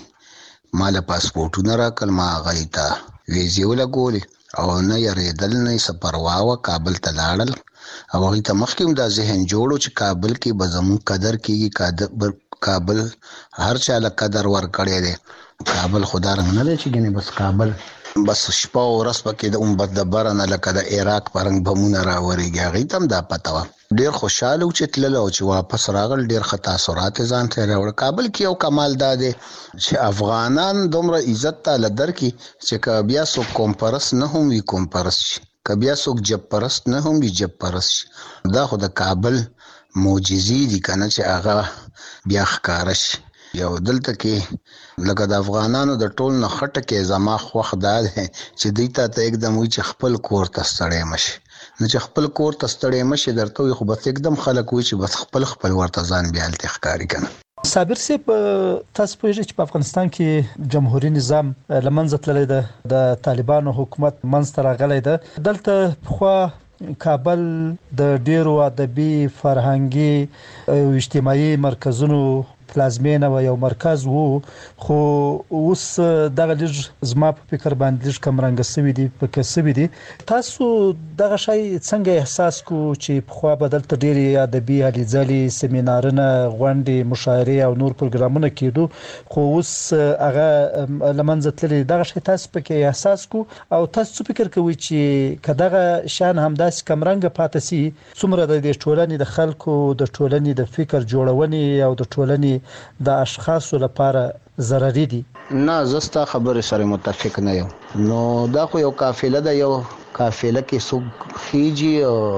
هغه مال پاسپورتونه راکړل، ما هغه ته ویزه ولګولې او نه یریدل نه سپرواوه کابل ته لاړل او هغه ته مخکې دا ذهن جوړو چې کابل کې به زموږ قدر کیږي، کابل هر چا له قدر ور کړی دی. کابل خدا رنګ نه دی چې ګنې بس کابل بس شپه او ورځ پکې د امت د برنه لکه د عراق پرنګ بمونه راوريږي. هغه تم دا پته و ډیر خوشاله و چې تلل او چې واپس راغل ډیر ښه تاثیرات ځان ته راوړ. کابل کې یو کمال دا دی چې افغانان دومره عزت تعالی درکې چې که بیا سو کومپرس نه هم وي کومپرس شي، که بیا سو جب پرست نه هم وي جب پرست شي. دا خو د کابل معجزې دي کنه چې هغه بیا ښکاره شي. یو دلته کې لکه د افغانانو د ټول نه خټه کې زما خوښ دا دی چې دوی ته ته एकदम وي چې خپل کور ته ستړی مشي، نه چې خپل کور ته ستړی مشي درته وي خو بس एकदम خلک وي چې بس خپل خپل ورته ځان بیا هلته ښکاري کنه. صابر صاحب تاسو پوهیږئ چې په افغانستان کې جمهوریت نظام لمنځه تللی ده، د طالبانو حکومت منځته راغلی ده. دلته پخوا کابل د ډیرو ادبي فرهنګي او اجتماعي مرکزونو پلازمینه و یو مرکز وو خو اوس دغه لږ زما په فکر باندې لږ کم رنګ سوي دي په کسبي دي تاسو دغه شی څنګه احساس کو چې په خوا بدلته ډېری ادبي هلي ځلې سیمینارونه غونډې مشاعرې او نور پروګرامونه کېدو خو اوس هغه لمنځه تللي دغه شی تاسو پکې احساس کو او تاسو فکر کوئ چې کداغه شان همداسې کم رنګ پاتې سي څومره د ټولنې د خلکو د ټولنې د فکر جوړونې او د ټولنې د اشخاصو لپاره ضروري دي. نه زستا خبره سره متفق نه یم. نو دا خو یو قافله ده، یو قافله کې څوک خيږي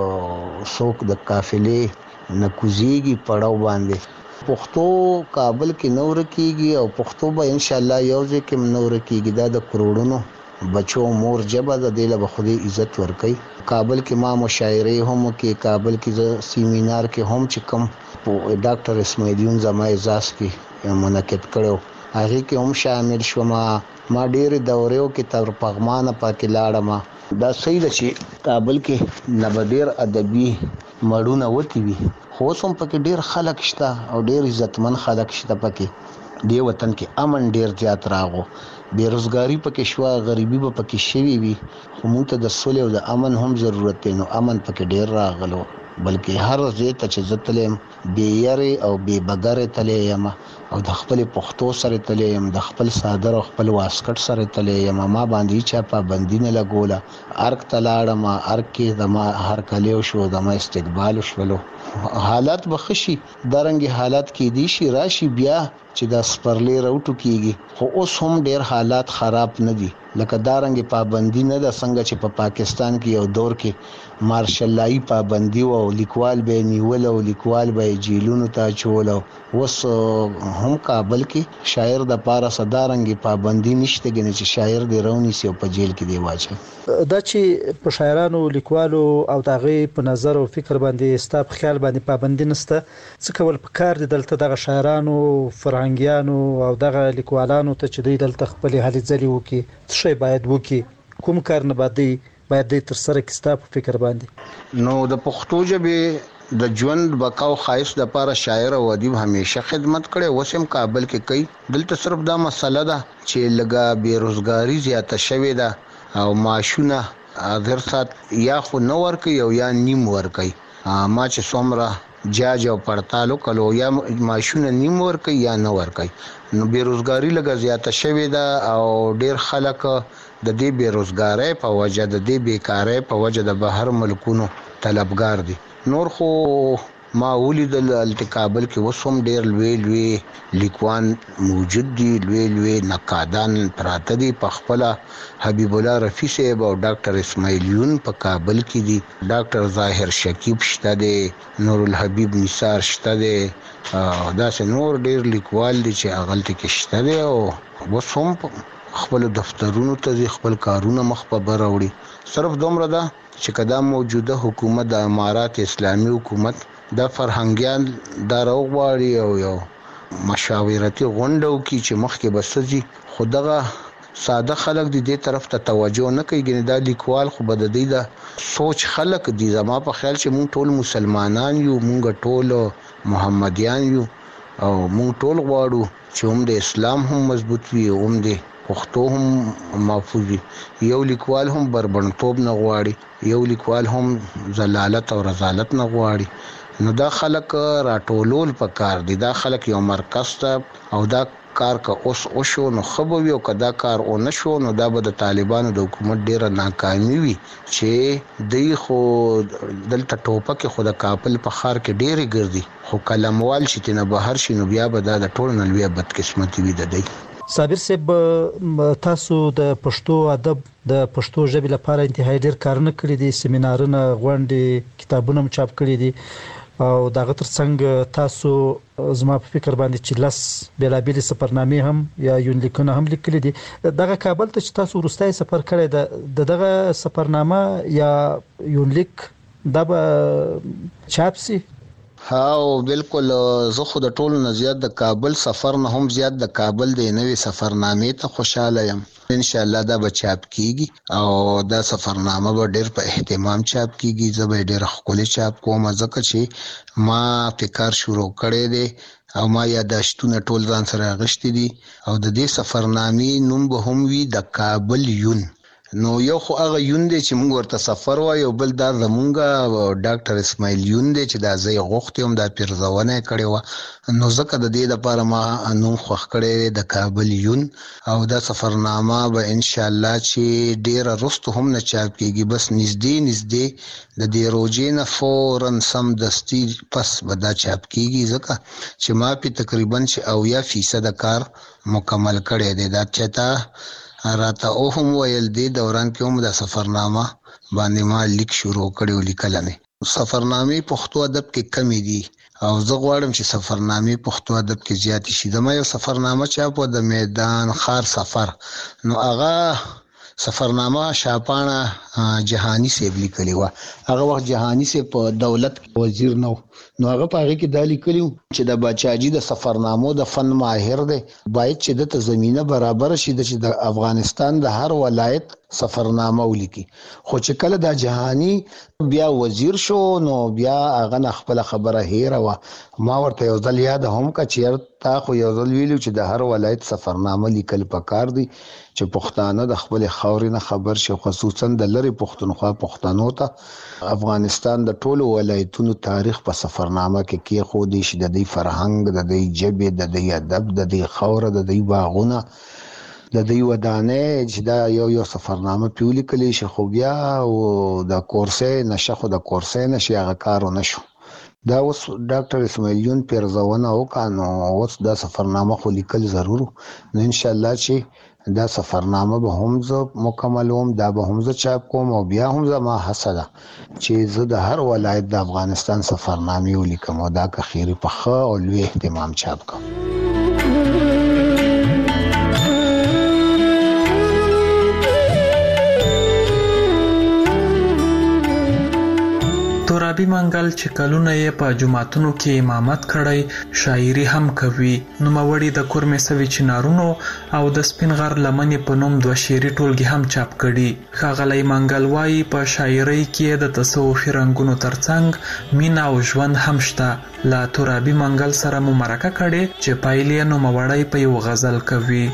او څوک د قافلې نکوزيږي پړاو باندې. پښتو کابل کې نور کېږي او پښتو به ان شاء الله یو ځکه نور کېږي. دا د کروڑونو بچو مور جبه د دله به خودي عزت ورکي. کابل کې ما مشاعره هم کې، کابل کې سیمینار کې هم چې کوم ډاکټر اسماعیلیون زما اعزاز کې منعقد کړو هغه کې هم شامل شوم. ما ډېر دوریو کې تر پغمانه پاکې لاړم. دا صحیح ده چې کابل کې نبدیر ادبي مړونه وتی وي، خو سم پکې ډېر خلک شته او ډېر عزتمن خلک شته. پکې دی وطن کې امن ډېر زیات راغو، بیروزګاری پکې شو، غریبي به پکې شوي وي، خو موږ ته د سولې او د امن هم ضرورت دی. نو امن پکې ډېر راغلو، بلکې هر ځای ته چې زه تلم بې یارې او بې بګرې تللی یم او د خپل پښتو سره تللی یم، د خپل صادر او خپل واسکټ سره تللی یم. ما باندې چا پابندي نه لګوله. ارګ ته لاړم، ارګ کې زما هرکلی وشو، زما استقبال وشولو. حالات به ښه شي، دارنګې حالات کېدی شي راشي بیا چې دا سپرلې راوټو کېږي، خو اوس هم ډېر حالات خراب نه دي. لکه دارنګې پابندي نه ده څنګه چې په پاکستان کې یو دور کې مارشلایي پابندي و او لیکوال به نیول او لیکوال به جیلونو ته اچول. اوس هم کابل کې شاعر د پاره صدارنګي پابندي نشته ګنې چې شاعر دی رونیسي او په جیل کې دی واچي. دا چې په شاعرانو لیکوالو او دغه په نظر او فکر باندې ستاب خیال باندې پابندي نشته، څه کول پکار دي دلته دغه شاعرانو فرهنګیانو او دغه لیکوالانو ته چې دوی دلته خپل هلي ځلې وکي څه شی باید وکي، کوم کار نه باید باید د تر سره کې ستاب فکر باندې. نو د پښتو ژبې د ژوند بقاو خایس د لپاره شاعر او ادیب همیشه خدمت کړي. وسم کابل کې کوي دلته صرف دا مسله ده چې لګا بیروزګاری زیاته شوې ده او معاشونه اگر سات یا خو نو ور کوي او یا نیم ور کوي. ما چې څومره جاج او پړتالو کلو یا معاشونه نیم ور کوي یا نو ور کوي. نو بیروزګاری لګا زیاته شوې ده او ډیر خلک د دې بیروزګاری په وجه د دې بیکاری په وجه د بهر ملکونو طلبګار دي. نور خو ما ولیدل التقابل کې وسوم ډیر لوی لوی لیکوان موجود دي، لوی لوی نقادان پراته دي. په خپل حبیب الله رفیع صاحب او ډاکټر اسماعیلیون په کابل کې دي، ډاکټر ظاهر شکیب شته دي، نور الحبیب نثار شته دي، دا سه نور ډیر لیکوال دي چې اغلت کې شته دي او وسوم خپل دفترونو ته خپل کارونه مخ په بر وړي. صرف دومره ده چې کدا موجوده حکومت د امارات اسلامي حکومت د فرهنګیان دا راوغواړي او یو مشاورتي غونډو کې چې مخکې بسځي، خدغه ساده خلک د دې طرف ته توجه نه کوي. ګنې دا لیکوال خو بد دی دا سوچ خلک دي. زما په خیال چې مونږ ټول مسلمانان یو، مونږ ټول محمدیان یو او مونږ ټول غواړو چې هم د اسلام هم مضبوط وي، هم د پښتو هم محفوظ وي. یو لیکوال هم بربنټوب نه غواړي، یو لیکوال هم زلالت او رذالت نه غواړي. نو دا خلک راټولول پکار دي. دا خلک یو مرکز ته او دا کار که اوس او شو نو خبوي او کدا کار او نشو نو دا به د طالبانو د حکومت ډیره ناکامي وي چې دوی خو دلته ټوپک خو د کابل په خار کې ډیره ګرځي، خو کلموال چې تنه بهر شي نو بیا به دا د ټول نلوي بدقسمتي وي. د دی صابر صاحب تاسو د پښتو ادب د پښتو ژبې لپاره انتهایی ډیر کارونه کړی دي، سیمینارونه، غونډې، کتابونه چاپ کړی دي او دغه ترڅنګ تاسو زما په فکر باندې چې لس بلابل سفرنامې هم یا یونلیکونه هم لیکلي دي. دغه کابل ته چې تاسو ورستای سفر کړی د دغه سفرنامه یا یونلیک دا به چاپ سي؟ ها بالکل. زه خو د ټولو نه زیات د کابل سفر نه هم زیات د کابل د نوې سفرنامې ته خوشاله یم. ان شاء الله دا به چاپ کیږي او دا سفرنامه به ډیر په اهتمام چاپ کیږي. زه به ډیر ښکلي چاپ کوم ځکه چې ما فکر شروع کړی دی او ما یاداشتونه ټول ځان سره اغشتي دي او د دې سفرنامې نوم به هم وي د کابل یون. نو یو خو هغه یون دی چې موږ ورته سفر وایو، بل دا زمونږ ډاکټر اسماعیل یون دی چې دا زه یې غوښتې هم دا پیرزونه یې کړې وه. نو ځکه د دې لپاره ما نوم خوښ کړی دی د کابل یون او دا سفرنامه به انشاءالله چې ډېره وروسته هم نه چاپ کېږي، بس نږدې نږدې د دې روژې نه فوراً سمدستي پس به دا چاپ کېږي، ځکه چې ما پې تقریبا چې اویا فیصده کار مکمل کړی دی. دا چېرته راته او هم ویل دی دوران کې هم د سفرنامه باندې ما لیک شروع کړی و لیکل نه. سفرنامې پښتو ادب کې کمی دي او زه غواړم چې سفرنامې پښتو ادب کې زیاتې شي. زما یو سفرنامه چاپ و د میدان خار سفر، نو هغه سفرنامه شاپانه جهانی صاحب لیکلی و. هغه وخت جهانی صاحب په دولت وزیر نو نو هغه په هغه کې دا لیکلی چې د باچاجي د سفرنامو د فن ماهر دی، باید چې د زمينه برابر شي چې د افغانستان د هر ولایت سفرنامه ولیکي. خو چې کله د جهانی بیا وزیر شو نو بیا هغه خپل خبره هیره و. ما ورته یو ځل یاد هم کا چې تا خو یو ځل ویلو چې د هر ولایت سفرنامه لیکل پکار دي چې پښتانه د خپل خاورې نه خبر شي، خصوصا د لری پښتونخوا پښتنو ته افغانستان د ټولو ولایتونو تاریخ په سفرنامه کې کې خو دي چې د دې فرهنګ، د دې ژبې، د دې ادب، د دې خوره، د دې باغونه، د دې ودانې چې دا یو یو سفرنامه پیولي کلی شي. خو بیا او د کورسې نشه خو د کورسې نشي هغه کارو نشو. دا اوس ډاکټر اسماعیل یون پیرزونه وکانو اوس دا سفرنامه خو لیکل ضرور. نو ان شاء الله چې دا سفرنامه به هم زه مکملوم، دا به هم زه چاپ کوم او بیا هم زما هڅه ده چې زه د هر ولایت د افغانستان سفرنامې ولیکم او دا که خیري په ښه او لوی اهتمام چاپ کوم. ترابي منګل چې کلونه یې په جماعتونو کې امامت کړی، شاعري هم کوي. نوموړي د کورمې سوي چنارونو او د سپین غر لمنې په نوم دوه شعري ټولګې هم چاپ کړي. ښاغلی منګل وایي په شاعرۍ کې د تصوفي رنګونو ترڅنګ مینه او ژوند هم شته. له ترابي منګل سره مو مرکه کړې چې پایلې نوموړی په یو غزل کوي.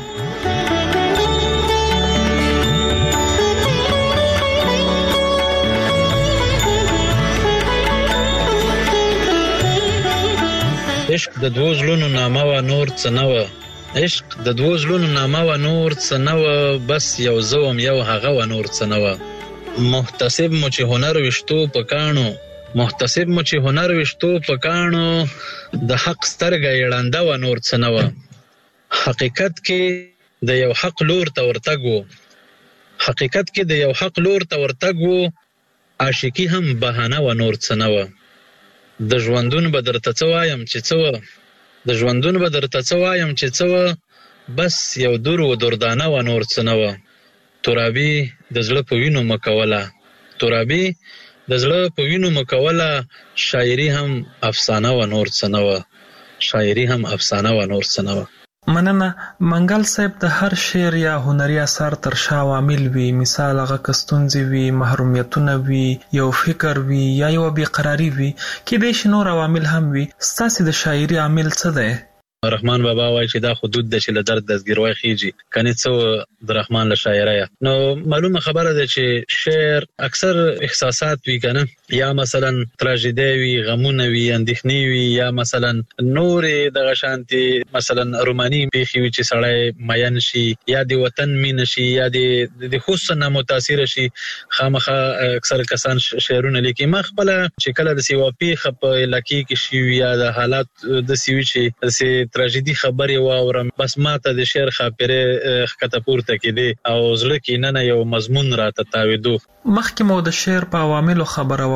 عشق د دوو زړونو نامه وه نور څه نه وه، عشق د دوو زړونو نامه وه نور څه نه وه، بس یو زه وم یو هغه وه نور څه نه وه. محتسب مو چې هنر ویشتو په کاڼو، محتسب مو چې هنر ویشتو په کاڼو، د حق سترګه یې ړنده وه نور څه نه وه. حقیقت کې د یو حق لور ته ورتګ و، حقیقت کې د یو حق لور ته ورتګ و، عاشقي هم بهانه وه نور څه نه وه. د ژوندون به درته څه وایم چې څه وه، د ژوندون به درته څه وایم چې څه وه، بس یو دور و دردانه وه نور څه نه وه. ترابي د زړه په وینو مه کوله، ترابي د زړه په وینو مه کوله، شاعري هم افسانه وه نور څه نه وه، شاعري هم افسانه وه نور څه نه وه. مننه. منګل صاحب د هر شعر یا هنري اثر تر شا عوامل وي، مثال هغه که ستونزې وي، محرومیتونه وي، یو فکر وي یا یو بېقراري وي، کیدای شي نور عوامل هم وي. ستاسې د شاعري عامل څه دی؟ رحمان بابا وایي چې دا حدود ده چې له درد دستګیروی خیږي، کنې څه د رحمان له شاعریه. نو معلومه خبره ده چې شعر اکثر احساسات وي کنه، یا مثلا تراژیدي وي، غمونه وي، اندېښنې وي، یا مثلا نورې دغه شانتې مثلا روماني پیښې وي چې سړی مین شي، یا د وطن مینه شي، یا د حسن نه متاثره شي. خامخا اکثر کسان شعرونه لیکي. ما خپله چې کله داسې یوه پیښه په علاقې کې شي یا د حالات داسې وي چې داسې تراژیدي خبرې واورم، بس ما ته د شعر خاپیرې ښکته پورته کېدې او زړه کې ننه یو مضمون راته تاوېدو. مخکې مو د شعر په عواملو خبره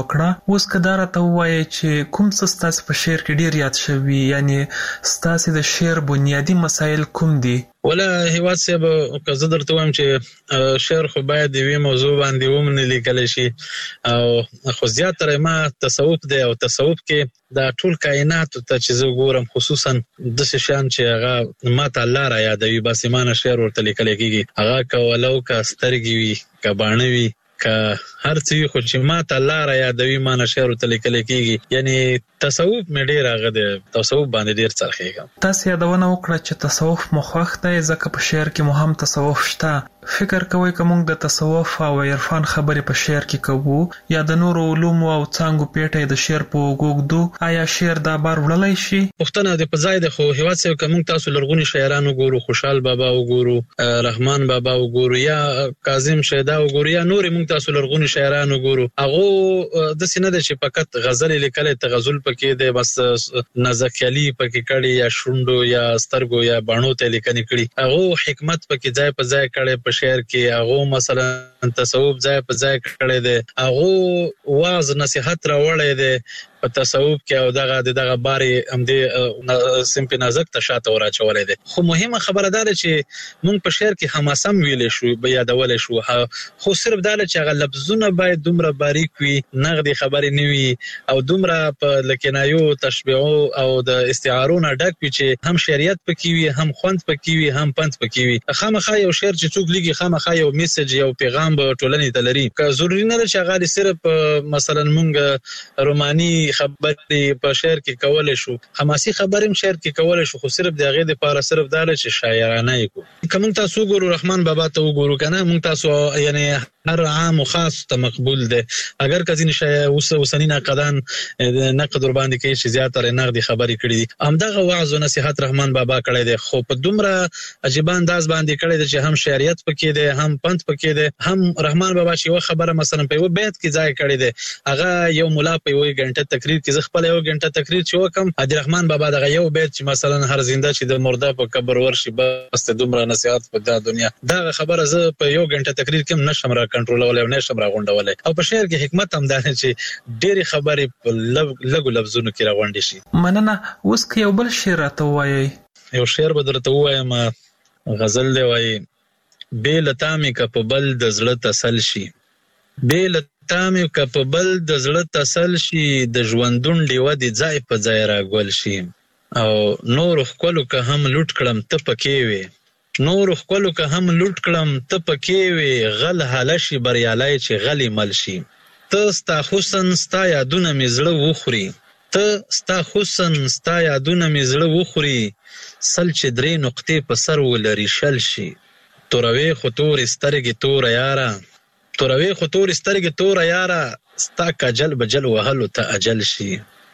وکړه. اوس کدار ته وایي چې کوم څه ستاسو په شعر کې ډیر یاد شوی، یعنی ستاسو د شعر بنیادی مسایل کوم دي؟ ولا هیواد صاحب که زه درته وایم چې شعر خو باید د یوې موضوع باندې ومنې لیکلی شي، او خو زیاتره ما تصوف دی، او تصوف کې دا ټول کائناتو ته چې زه ګورم، خصوصا داسې شیان چې هغه ما ته الله را یادوي، بس ما نه شعر ورته لیکلی کېږي. هغه که ولو که سترګې وي، که باڼه وي، که هر څه وي، خو چې ما ته الله را یادوي ما نه شعر ورته لیکلی کېږي. یعنی تصوف مې ډېر هغه دی، تصوف باندې ډېر څرخېږم. تاسو یادونه وکړه چې تصوف مو خوښ دی ځکه په شعر کې مو هم تصوف شته. فکر کوئ که موږ د تصوف او عرفان خبرې په شعر کې کوو، یا د نورو علومو او څانګو پیټه د شعر په وګوږدو، آیا شعر دا بار وړلی شي؟ پوښتنه د په ځای ده، خو هیواد صاحب که موږ تاسو لرغوني شاعران وګورو، خوشحال بابا وګورو، رحمان بابا وګورو، یا کاظم شیدا وګورو، یا نورې موږ تاسو لرغوني شاعران وګورو، هغو داسې نه ده چې فقط غزل لیکلی، تغزل پکې دی، بس نازکیالي پکې کړي، یا شونډو یا سترګو یا باڼو ته لیکنې کړي. هغو حکمت پکې ځای په ځای کړی په شعر کې، هغو مثلا تصوف ځای په ځای کړی دی، هغو واعظ نصیحت راوړی دی په تصوف کې، او دغه د دغه بارې همدې صنف نازک ته شاته وراچولی دی. خو مهمه خبره دا ده چې موږ په شعر کې حماسه هم ویلی شو، یادولی شو، خو صرف دا ده چې هغه لفظونه باید دومره باریک وي، نغدي خبرې نه وي، او دومره په له کنایو، تشبیهو او د استعارو نه ډک وي چې هم شعریت پکې وي، هم خوند پکې وي، هم پند پکې وي. خامخا یو شعر چې څوک لیکي، خامخا یو میسج، یو پیغام به ټولنې ته لري. که ضروري نه ده چې هغه صرف مثلا موږ روماني خبرې په شعر کې کولای شو، حماسي خبرې هم شعر کې کولای شو، خو صرف د هغې دپاره صرف دا ده چې شاعرانه یې کړو. که موږ تاسو وګورو، رحمان بابا ته وګورو که نه، موږ تاسو یعنی هر عام و خاص ته مقبول دی. اگر که ځینې اوسني ناقدان نقد ورباندې کوي چې زیاتره نقدي خبرې کړي دي، همدغه وعظ و نصیحت رحمان بابا کړی دی، خو په دومره عجیبه انداز باندې کړی دی چې هم شعریت پکې دی، هم پند پکې دی. هم رحمان بابا چې یوه خبره مثلا په یوه بیت کې ځای کړی دی، هغه یو ملا په یوه ګنټه تقریر کې، زه خپله یوه ګنټه تقریر چې وکړم، د رحمان بابا دغه یو بیت چې مثلا هر زنده چې د مرده په قبر ورشي، بس د دومره نصیحت په دا دنیا، دغه خبره زه په یو ګنټه تقریر کې هم نشم را کنټرولولی او نشم را غونډولی. او په شعر کې حکمت هم دا دی چې ډېرې خبرې په لږو لفظونو کې را غونډې شي. مننه. اوس که یو بل شعر راته ووایئ. یو شعر به درته ووایم، غزل دی، وایي: بې له تا مې که په بل د زړه تسل شي، بې له تا مې که په بل د زړه تسل شي، د ژوندون ډیوه دې ځای په ځای راګول شي، او نورو ښکلو که هم لوټ کړم ته پکې وې، نورو ښکلو که هم لوټ کړم ته پکې وې، غل حاله شي بریالی چې غلی مل شي، ته ستا حسن ستا یادونه مې زړه وخوري، ته ستا حسن ستا یادونه مې زړه وخوري، سل چې درې نقطې په سر ولري شل شي، توروي خو تورې سترګې توره یاره، توروي خو تورې سترګې توره یاره، ستا کاجل بجل وهلو ته اجل شي،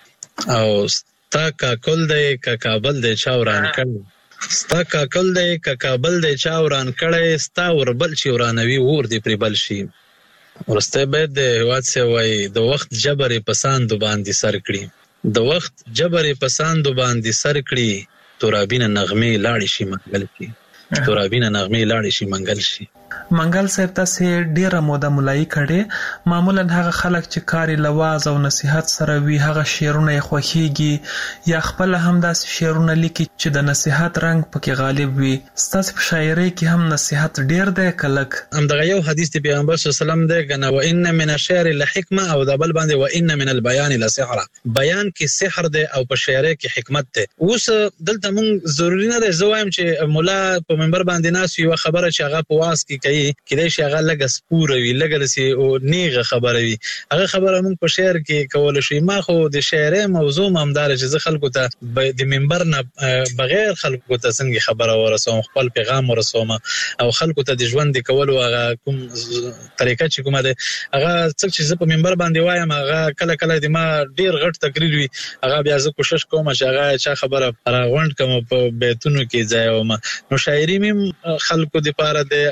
او ستا کاکل دی که کابل دی چا وران کړی، ستا کاکل دی که کابل دی چا وران کړی، ستا وربل چې ورانوي اور دې پرې بل شي. وروستی بیت دی، هیواد صاحب وایي: د وخت جبر یې په ساندو باندې سر کړي، د وخت جبر یې په ساندو باندې سر کړي، تورابینه نغمې لاړې شي منګل کې، تورابینه نغمې لاړې شي منګل شي. منګل صاحب تاسې ډیره موده ملایي کړې، معمولا هغه خلک چې کار یې له واعظ او نصیحت سره وي، هغه شعرونه یې خوښیږي، یا خپله هم داسې شعرونه لیکي چې د نصیحت رنګ پکې غالب وي. ستاسې په شاعرۍ کې هم نصیحت ډیر دی که لږ؟ همدغه یو حدیث د پیغمبر صلی الله علیه وسلم دی که نه: وان من الشعر لحکمه، او د بل باندې وان من البیان لسحره، بیان کې سحر دی او په شاعرۍ کې حکمت دی. اوس دلته مونږ ضروري نه دی زه وایم چې مولا په منبر باندې ناست وي، یوه خبره چې هغه په واعظ کې کوي، کېدای شي هغه لږه سپوره وي، لږه داسې نیغه خبره وي، هغه خبره موږ په شعر کې کولی شو. ما خو د شاعرۍ موضوع هم همدا ده چې زه خلکو ته د منبر نه بغیر خلکو ته څنګه خبره ورسوم، خپل پیغام ورسوم، او خلکو ته د ژوند د کولو هغه کوم طریقه چې کومه ده، هغه څه چې زه په منبر باندې وایم، هغه کله کله د ما ډېر غټ تقریر وي، هغه بیا زه کوشش کوم چې هغه چا خبره راغونډ کړم، په بیتونو کې ځای وم. نو شاعري مې خلکو دپاره دی او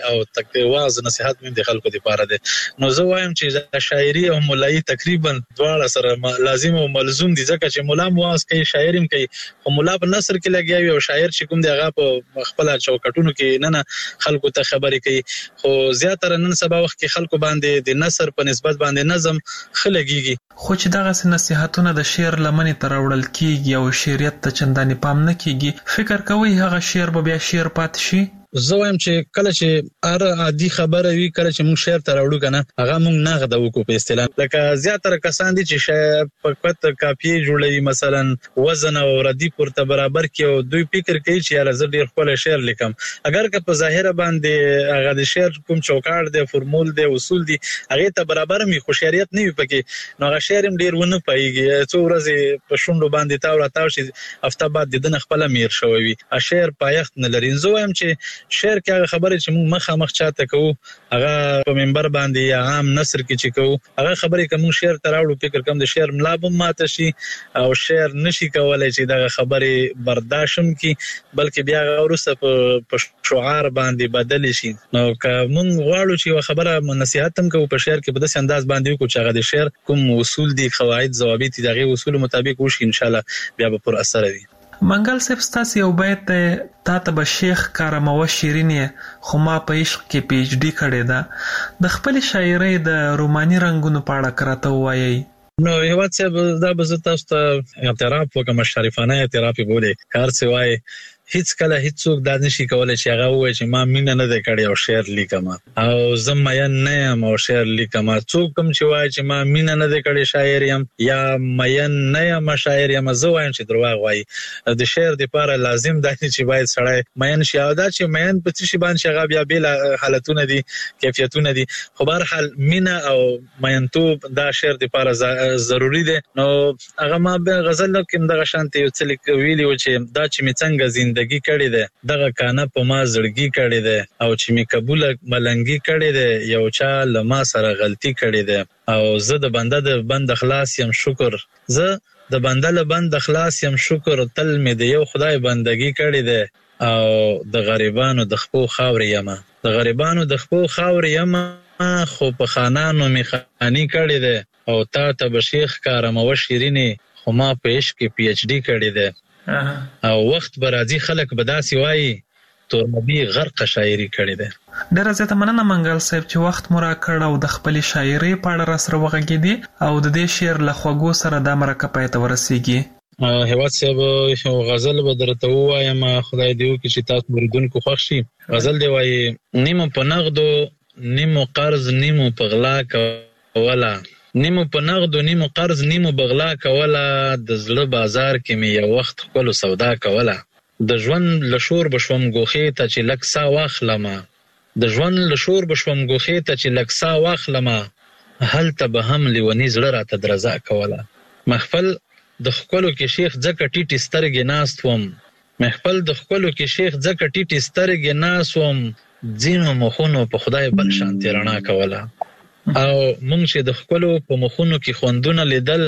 واعظ نصيحت مې د خلکو لپاره دی. نو زه وایم چې شاعري او مولایي تقریبا دواړه سره لازم او ملزوم دي، ځکه چې مولا واعظ کوي، شاعر هم کوي، خو مولا په نثر کې لګیا وي او شاعر چې کوم دی هغه په خپل چوکټونو کې نه نه خلکو ته خبرې کوي. خو زیاتره نن سبا وخت کې خلکو باندې د نثر په نسبت باندې نظم خلګيږي. خو چې دغه نصيحتونه د شعر لمنې ته راوړل کیږي او شعریت ته چندانې پام نه کیږي، فکر کوئ هغه شعر به بیا شعر پاتې شي؟ زه وایم چې کله چې هر عادي خبره وي، کله چې موږ شعر ته راوړو کنه هغه موږ نغد وکړو په اصطلاح. لکه زیاتره کسان دي چې شعر په پټ کاپی جوړوي، مثلا وزن او ردیف ورته برابر کړي او دوی فکر کوي چې یاره زه ډیر خپل شعر لیکم. اگر که په ظاهر باندې هغه د شعر کوم چوکاټ دی، فرمول دی، اصول دي، هغه ته برابر می خو شعریت نه وي پکې، نو هغه شعر هم ډیر ونه پایږي. څو ورځې په شونډو باندې تاو را تاو شي، هفته بعد د دنه خپل امیر شوی وي. شعر پایښت نه لري. زه وایم چې شعر کې هغه خبرې چې موږ مخامخ چاته کوو، هغه په منبر باندې یا عام نثر کې چې کوو، هغه خبرې کوم شعر ته راوړو، فکر کوم د شعر ملا به ماته شي او شعر نشي کولای چې دغه خبرې برداشت کی، بلکې بیا وروسته په شعار باندې بدل شي. نو که موږ غواړو چې یو خبره نصيحت هم کوو په شعر کې، په داسې انداز باندې وکړو چې هغه د شعر کوم اصول دي، قواعد، ضوابط دي، دغه اصول مطابق وشي، ان شاء الله بیا به پر اثر وي. منګل صاحب، ستاسو یو بیت تا ته به شیخ کارموه شیرینې خو ما په عشق کې پی ایچ ډي کړې ده. د خپل شاعرۍ د روماني رنګونو په اړه کراته وایي. نو هیواد صاحب، دا به زه تاسو ته اعتراف وکړم، شریفانه اعتراف یې بولې. کار څه وایي، هیڅ کله هیڅوک دا نشي کولای چې هغه وایي چې ما مینه نه ده کړې او شعر لیکم او زه مین نه یم او شعر لیکم. څوک کوم چې وایي چې ما مینه نه ده کړې شاعر یم یا مین نه یم شاعر یم، زه وایم چې دروغ وایي. د شعر لپاره لازم دی چې باید سړی مین شي، او دا چې مین په څه شي باندې هغه بیا بیل حالتونه دي، کیفیتونه دي. خو به هر حال مینه او مینتوب دا شعر لپاره ضروری دی. نو هغه ما به غزل کې دغه شانتي یو څه ویلی و چې دا چې می څنګه زنده زندگی کړی ده، دغه کانه په ما زړګي کړی ده، او چې می قبول ملنګي کړی ده، یو چا لما سره غلطي کړی ده، او زه د بنده د بند خلاص یم شکر، زه د بنده له بند خلاص یم شکر، تل می د یو خدای بندگی کړی ده، او د غریبانو د خپو خاورې یم، د غریبانو د خپو خاورې یم، خو په خانانو می خانی کړی ده، او تا ته به شیخ کارموه شیرینې خو ما په عشق کې پی ایچ ډي کړی ده. او وخت به راځي خلک به داسې وایي تورنبي غرق شاعري کړې ده. ډېره زیاته مننه منګل صاحب چې وخت مو راکړ او د خپلې شاعرۍ په اړه راسره وغږېدې او د دې شعر له خوږو سره دا مرکه پای ته ورسیږي. هیواد صاحب، یو غزل به درته ووایم، خدای دې وکړي چې تاسو مریدونکو خوښ شي. غزل دی وایي: نیمو په نغدو نیمو قرض نیمو په غلا کوله، نیمو په نغدو نیمو قرض نیمو بغلا کوله، د زړه بازار کې مې یو وخت ښکلو سودا کوله، د ژوند له شور به شوم ګوښې ته چې لږ ساه واخلمه، د ژوند له شور به شوم ګوښې ته چې لږ ساه واخلمه، هلته به هم لیوني زړه راته درزا کوله. محفل د ښکلو کې شیخ ځکه ټیټې سترګې ناست وم، محفل د ښکلو کې شیخ ځکه ټیټې سترګې ناست وم، ځینو مخونو په خدای بل شانتې رڼا کوله. او مونږ چې د خپلو په مخونو کې خوندونه لیدل،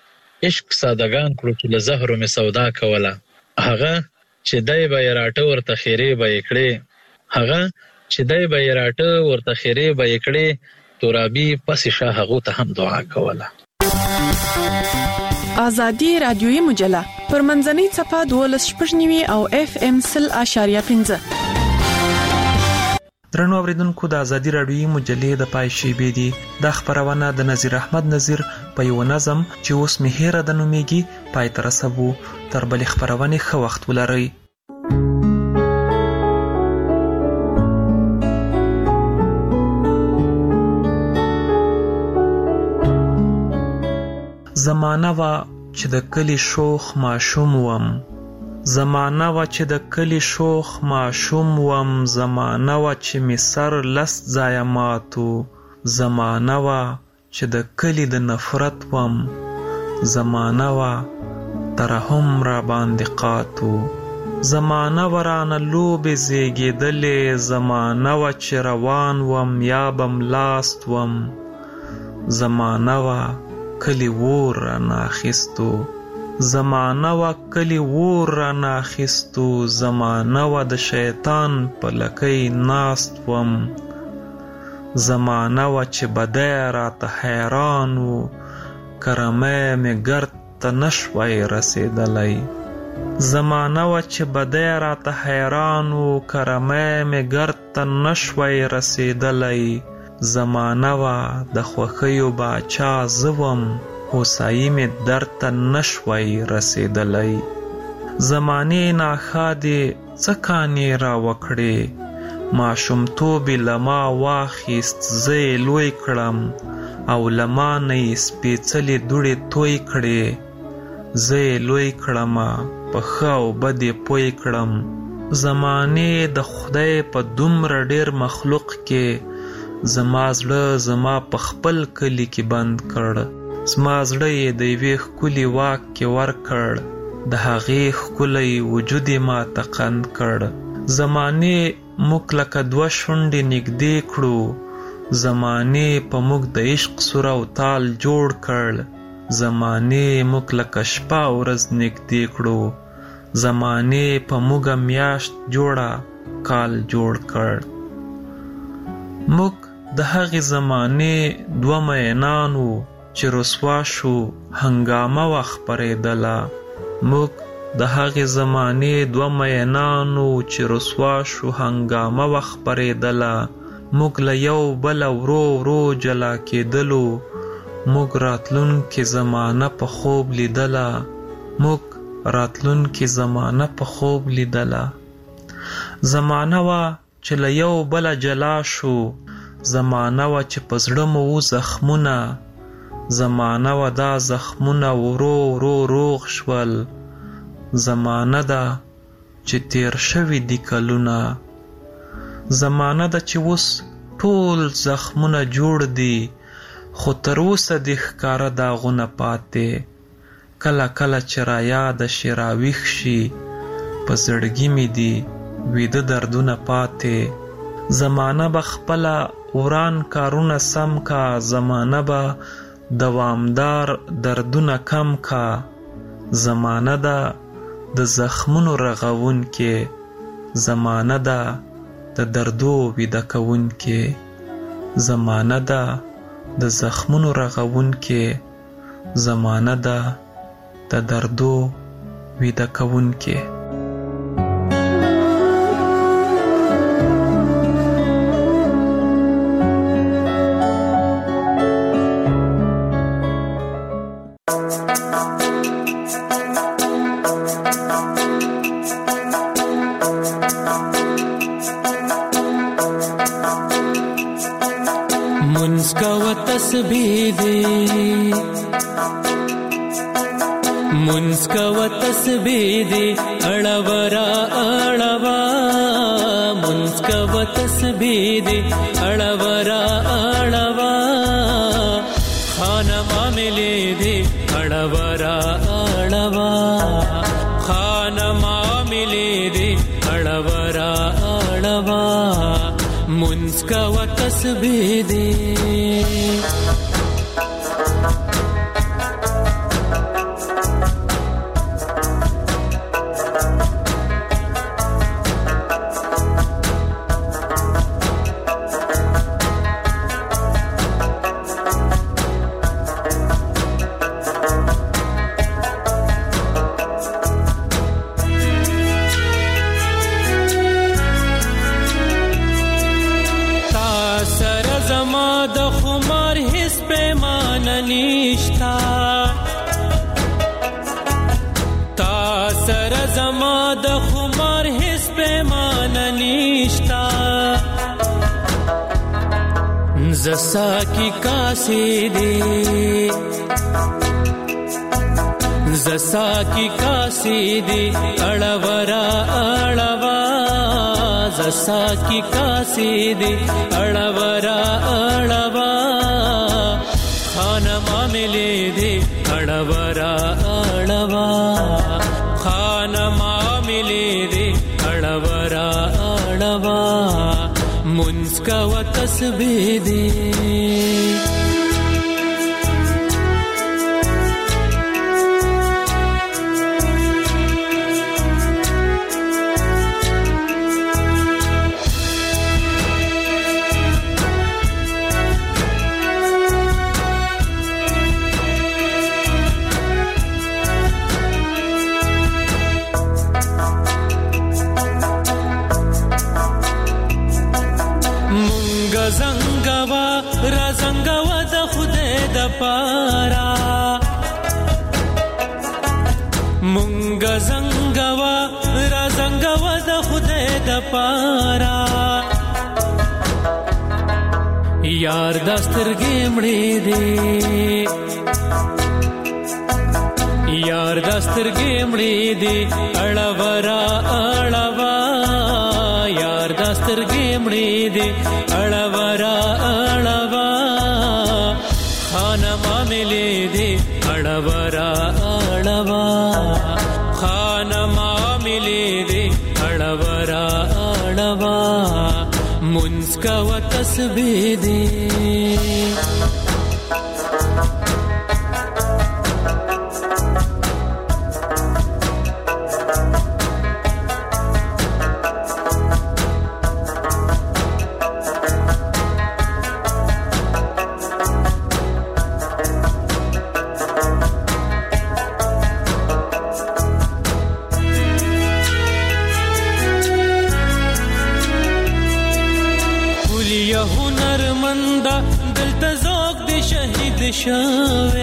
عشق سادهګان کړو چې له زهرو مې سودا کوله، هغه چې دی به یې راټه ورته خیرې به یې کړې، هغه چې دی به یې راټه ورته خیرې به یې کړې، ترابي پسې شاه هغو ته هم دعا کوله. آزادي رادیوي مجله پر منځنۍ څپه دولس شپږ نوي او اف ام سل اشاریه پنځه. درنو اوریدونکو، د آزادي رادیوي مجلې د پای شیبې دي. دا خبرونه د نظیر احمد نظیر په یو نظم چې اوس مې هیره د نومیږي پای ته رسوو. تر بلې خبرونې ښه وخت ولرئ. زمانه وا چې د کلی شوخ ماشوم وم، زمانه وا چې د کلی شوخ ماشوم وم، زمانه وا چې می سر لس ځایه ماتو، زمانه وا چې د کلی د نفرت وم، زمانه وا ترحم را باندې قاتو، زمانه وا رانه لوبې زیږېدلې، زمانه وا چې روان وم یا بم لاست وم، زمانه وا کلی وور را ناخیستو، زمانه وا کلی وور را ناخیستو، زمانه وا د شیطان په لکۍ ناست وم، زمانه و چې بدی راته حیران و کرمه مې ګرد ته نشوی رسیدلی زمانه و چې بدی راته حیران و کرمه مې ګرد ته نشوی رسیدلی زمانه و د خوښیو باچا زوم هوسایي مې درد ته نشوی رسیدلی زمانې ناښادې څه کانې را وکړې ماشومتوب یې له ما واخیست زه یې لوی کړم او له ما نه یې سپېڅلې دوړې توی کړې زه یې لوی کړمه په ښه او بد یې پوی کړم زمانې د خدای په دومره ډېر مخلوق کې زما زړه زما په خپل کلي کې بند کړ زما زړه یې د یوې ښکلي واک کې ورکړ د هغې ښکلی وجود یې ماته قند کړ زمانې موږ لکه دوه شونډې نږدې کړو زمانې په موږ د عشق سور او تال جوړ کړ زمانې موږ لکه شپه او ورځ نږدې کړو زمانې په موږ میاشت جوړه کال جوړ کړ موږ د هغې زمانې دوه مینان وو چې رسوا شو هنګامه وه خپرېدله موږ د هغې زمانې دوه مینان وو چې رسوا شو هنګامه وه خپرېدله موږ له یو بله ورو ورو جلا کېدلو موږ راتلونکې زمانه په خوب لیدله موږ راتلونکې زمانه په خوب لیدله زمانه وه چې له یو بله جلا شو زمانه وه چې په زړه مو و زخمونه زمانه وه دا زخمونه ورو ورو روغ شول زمانه ده چې تیر شوي دي کلونه زمانه ده چې اوس ټول زخمونه جوړ دي خو تر اوسه دې ښکاره داغونه پاتې کله کله چې رایاده شي راویښ شي په زړګي مې دي ویده دردونه پاتې زمانه به خپله وران کارونه سم کا زمانه به دوامدار دردونه کم کا زمانه ده د زخمونو رغون کې زمانه ده د دردو ویده کون کې زمانه ده د زخمونو رغون کې زمانه ده د دردو ویده کون کې زسا کی کاسی دی زسا کی کاسی دی اڑورا اڑوا زسا کی کاسی دی اڑورا اڑوا خانہ معاملے دی اڑورا اڑوا خانہ معاملے دی اڑورا اڑوا منس کا و تسبیح دی پارا مونږ زنګوا را زنګوا د خدای د پارا یار دسترګې مړې دي یار دسترګې مړې دي اړورا اړوا یار دسترګې مړې دي اړورا اړوا خانه معاملې دي اړورا اړوا خانه معاملې دي اړورا اړوا منسکا و تسبیح دي شهنشاه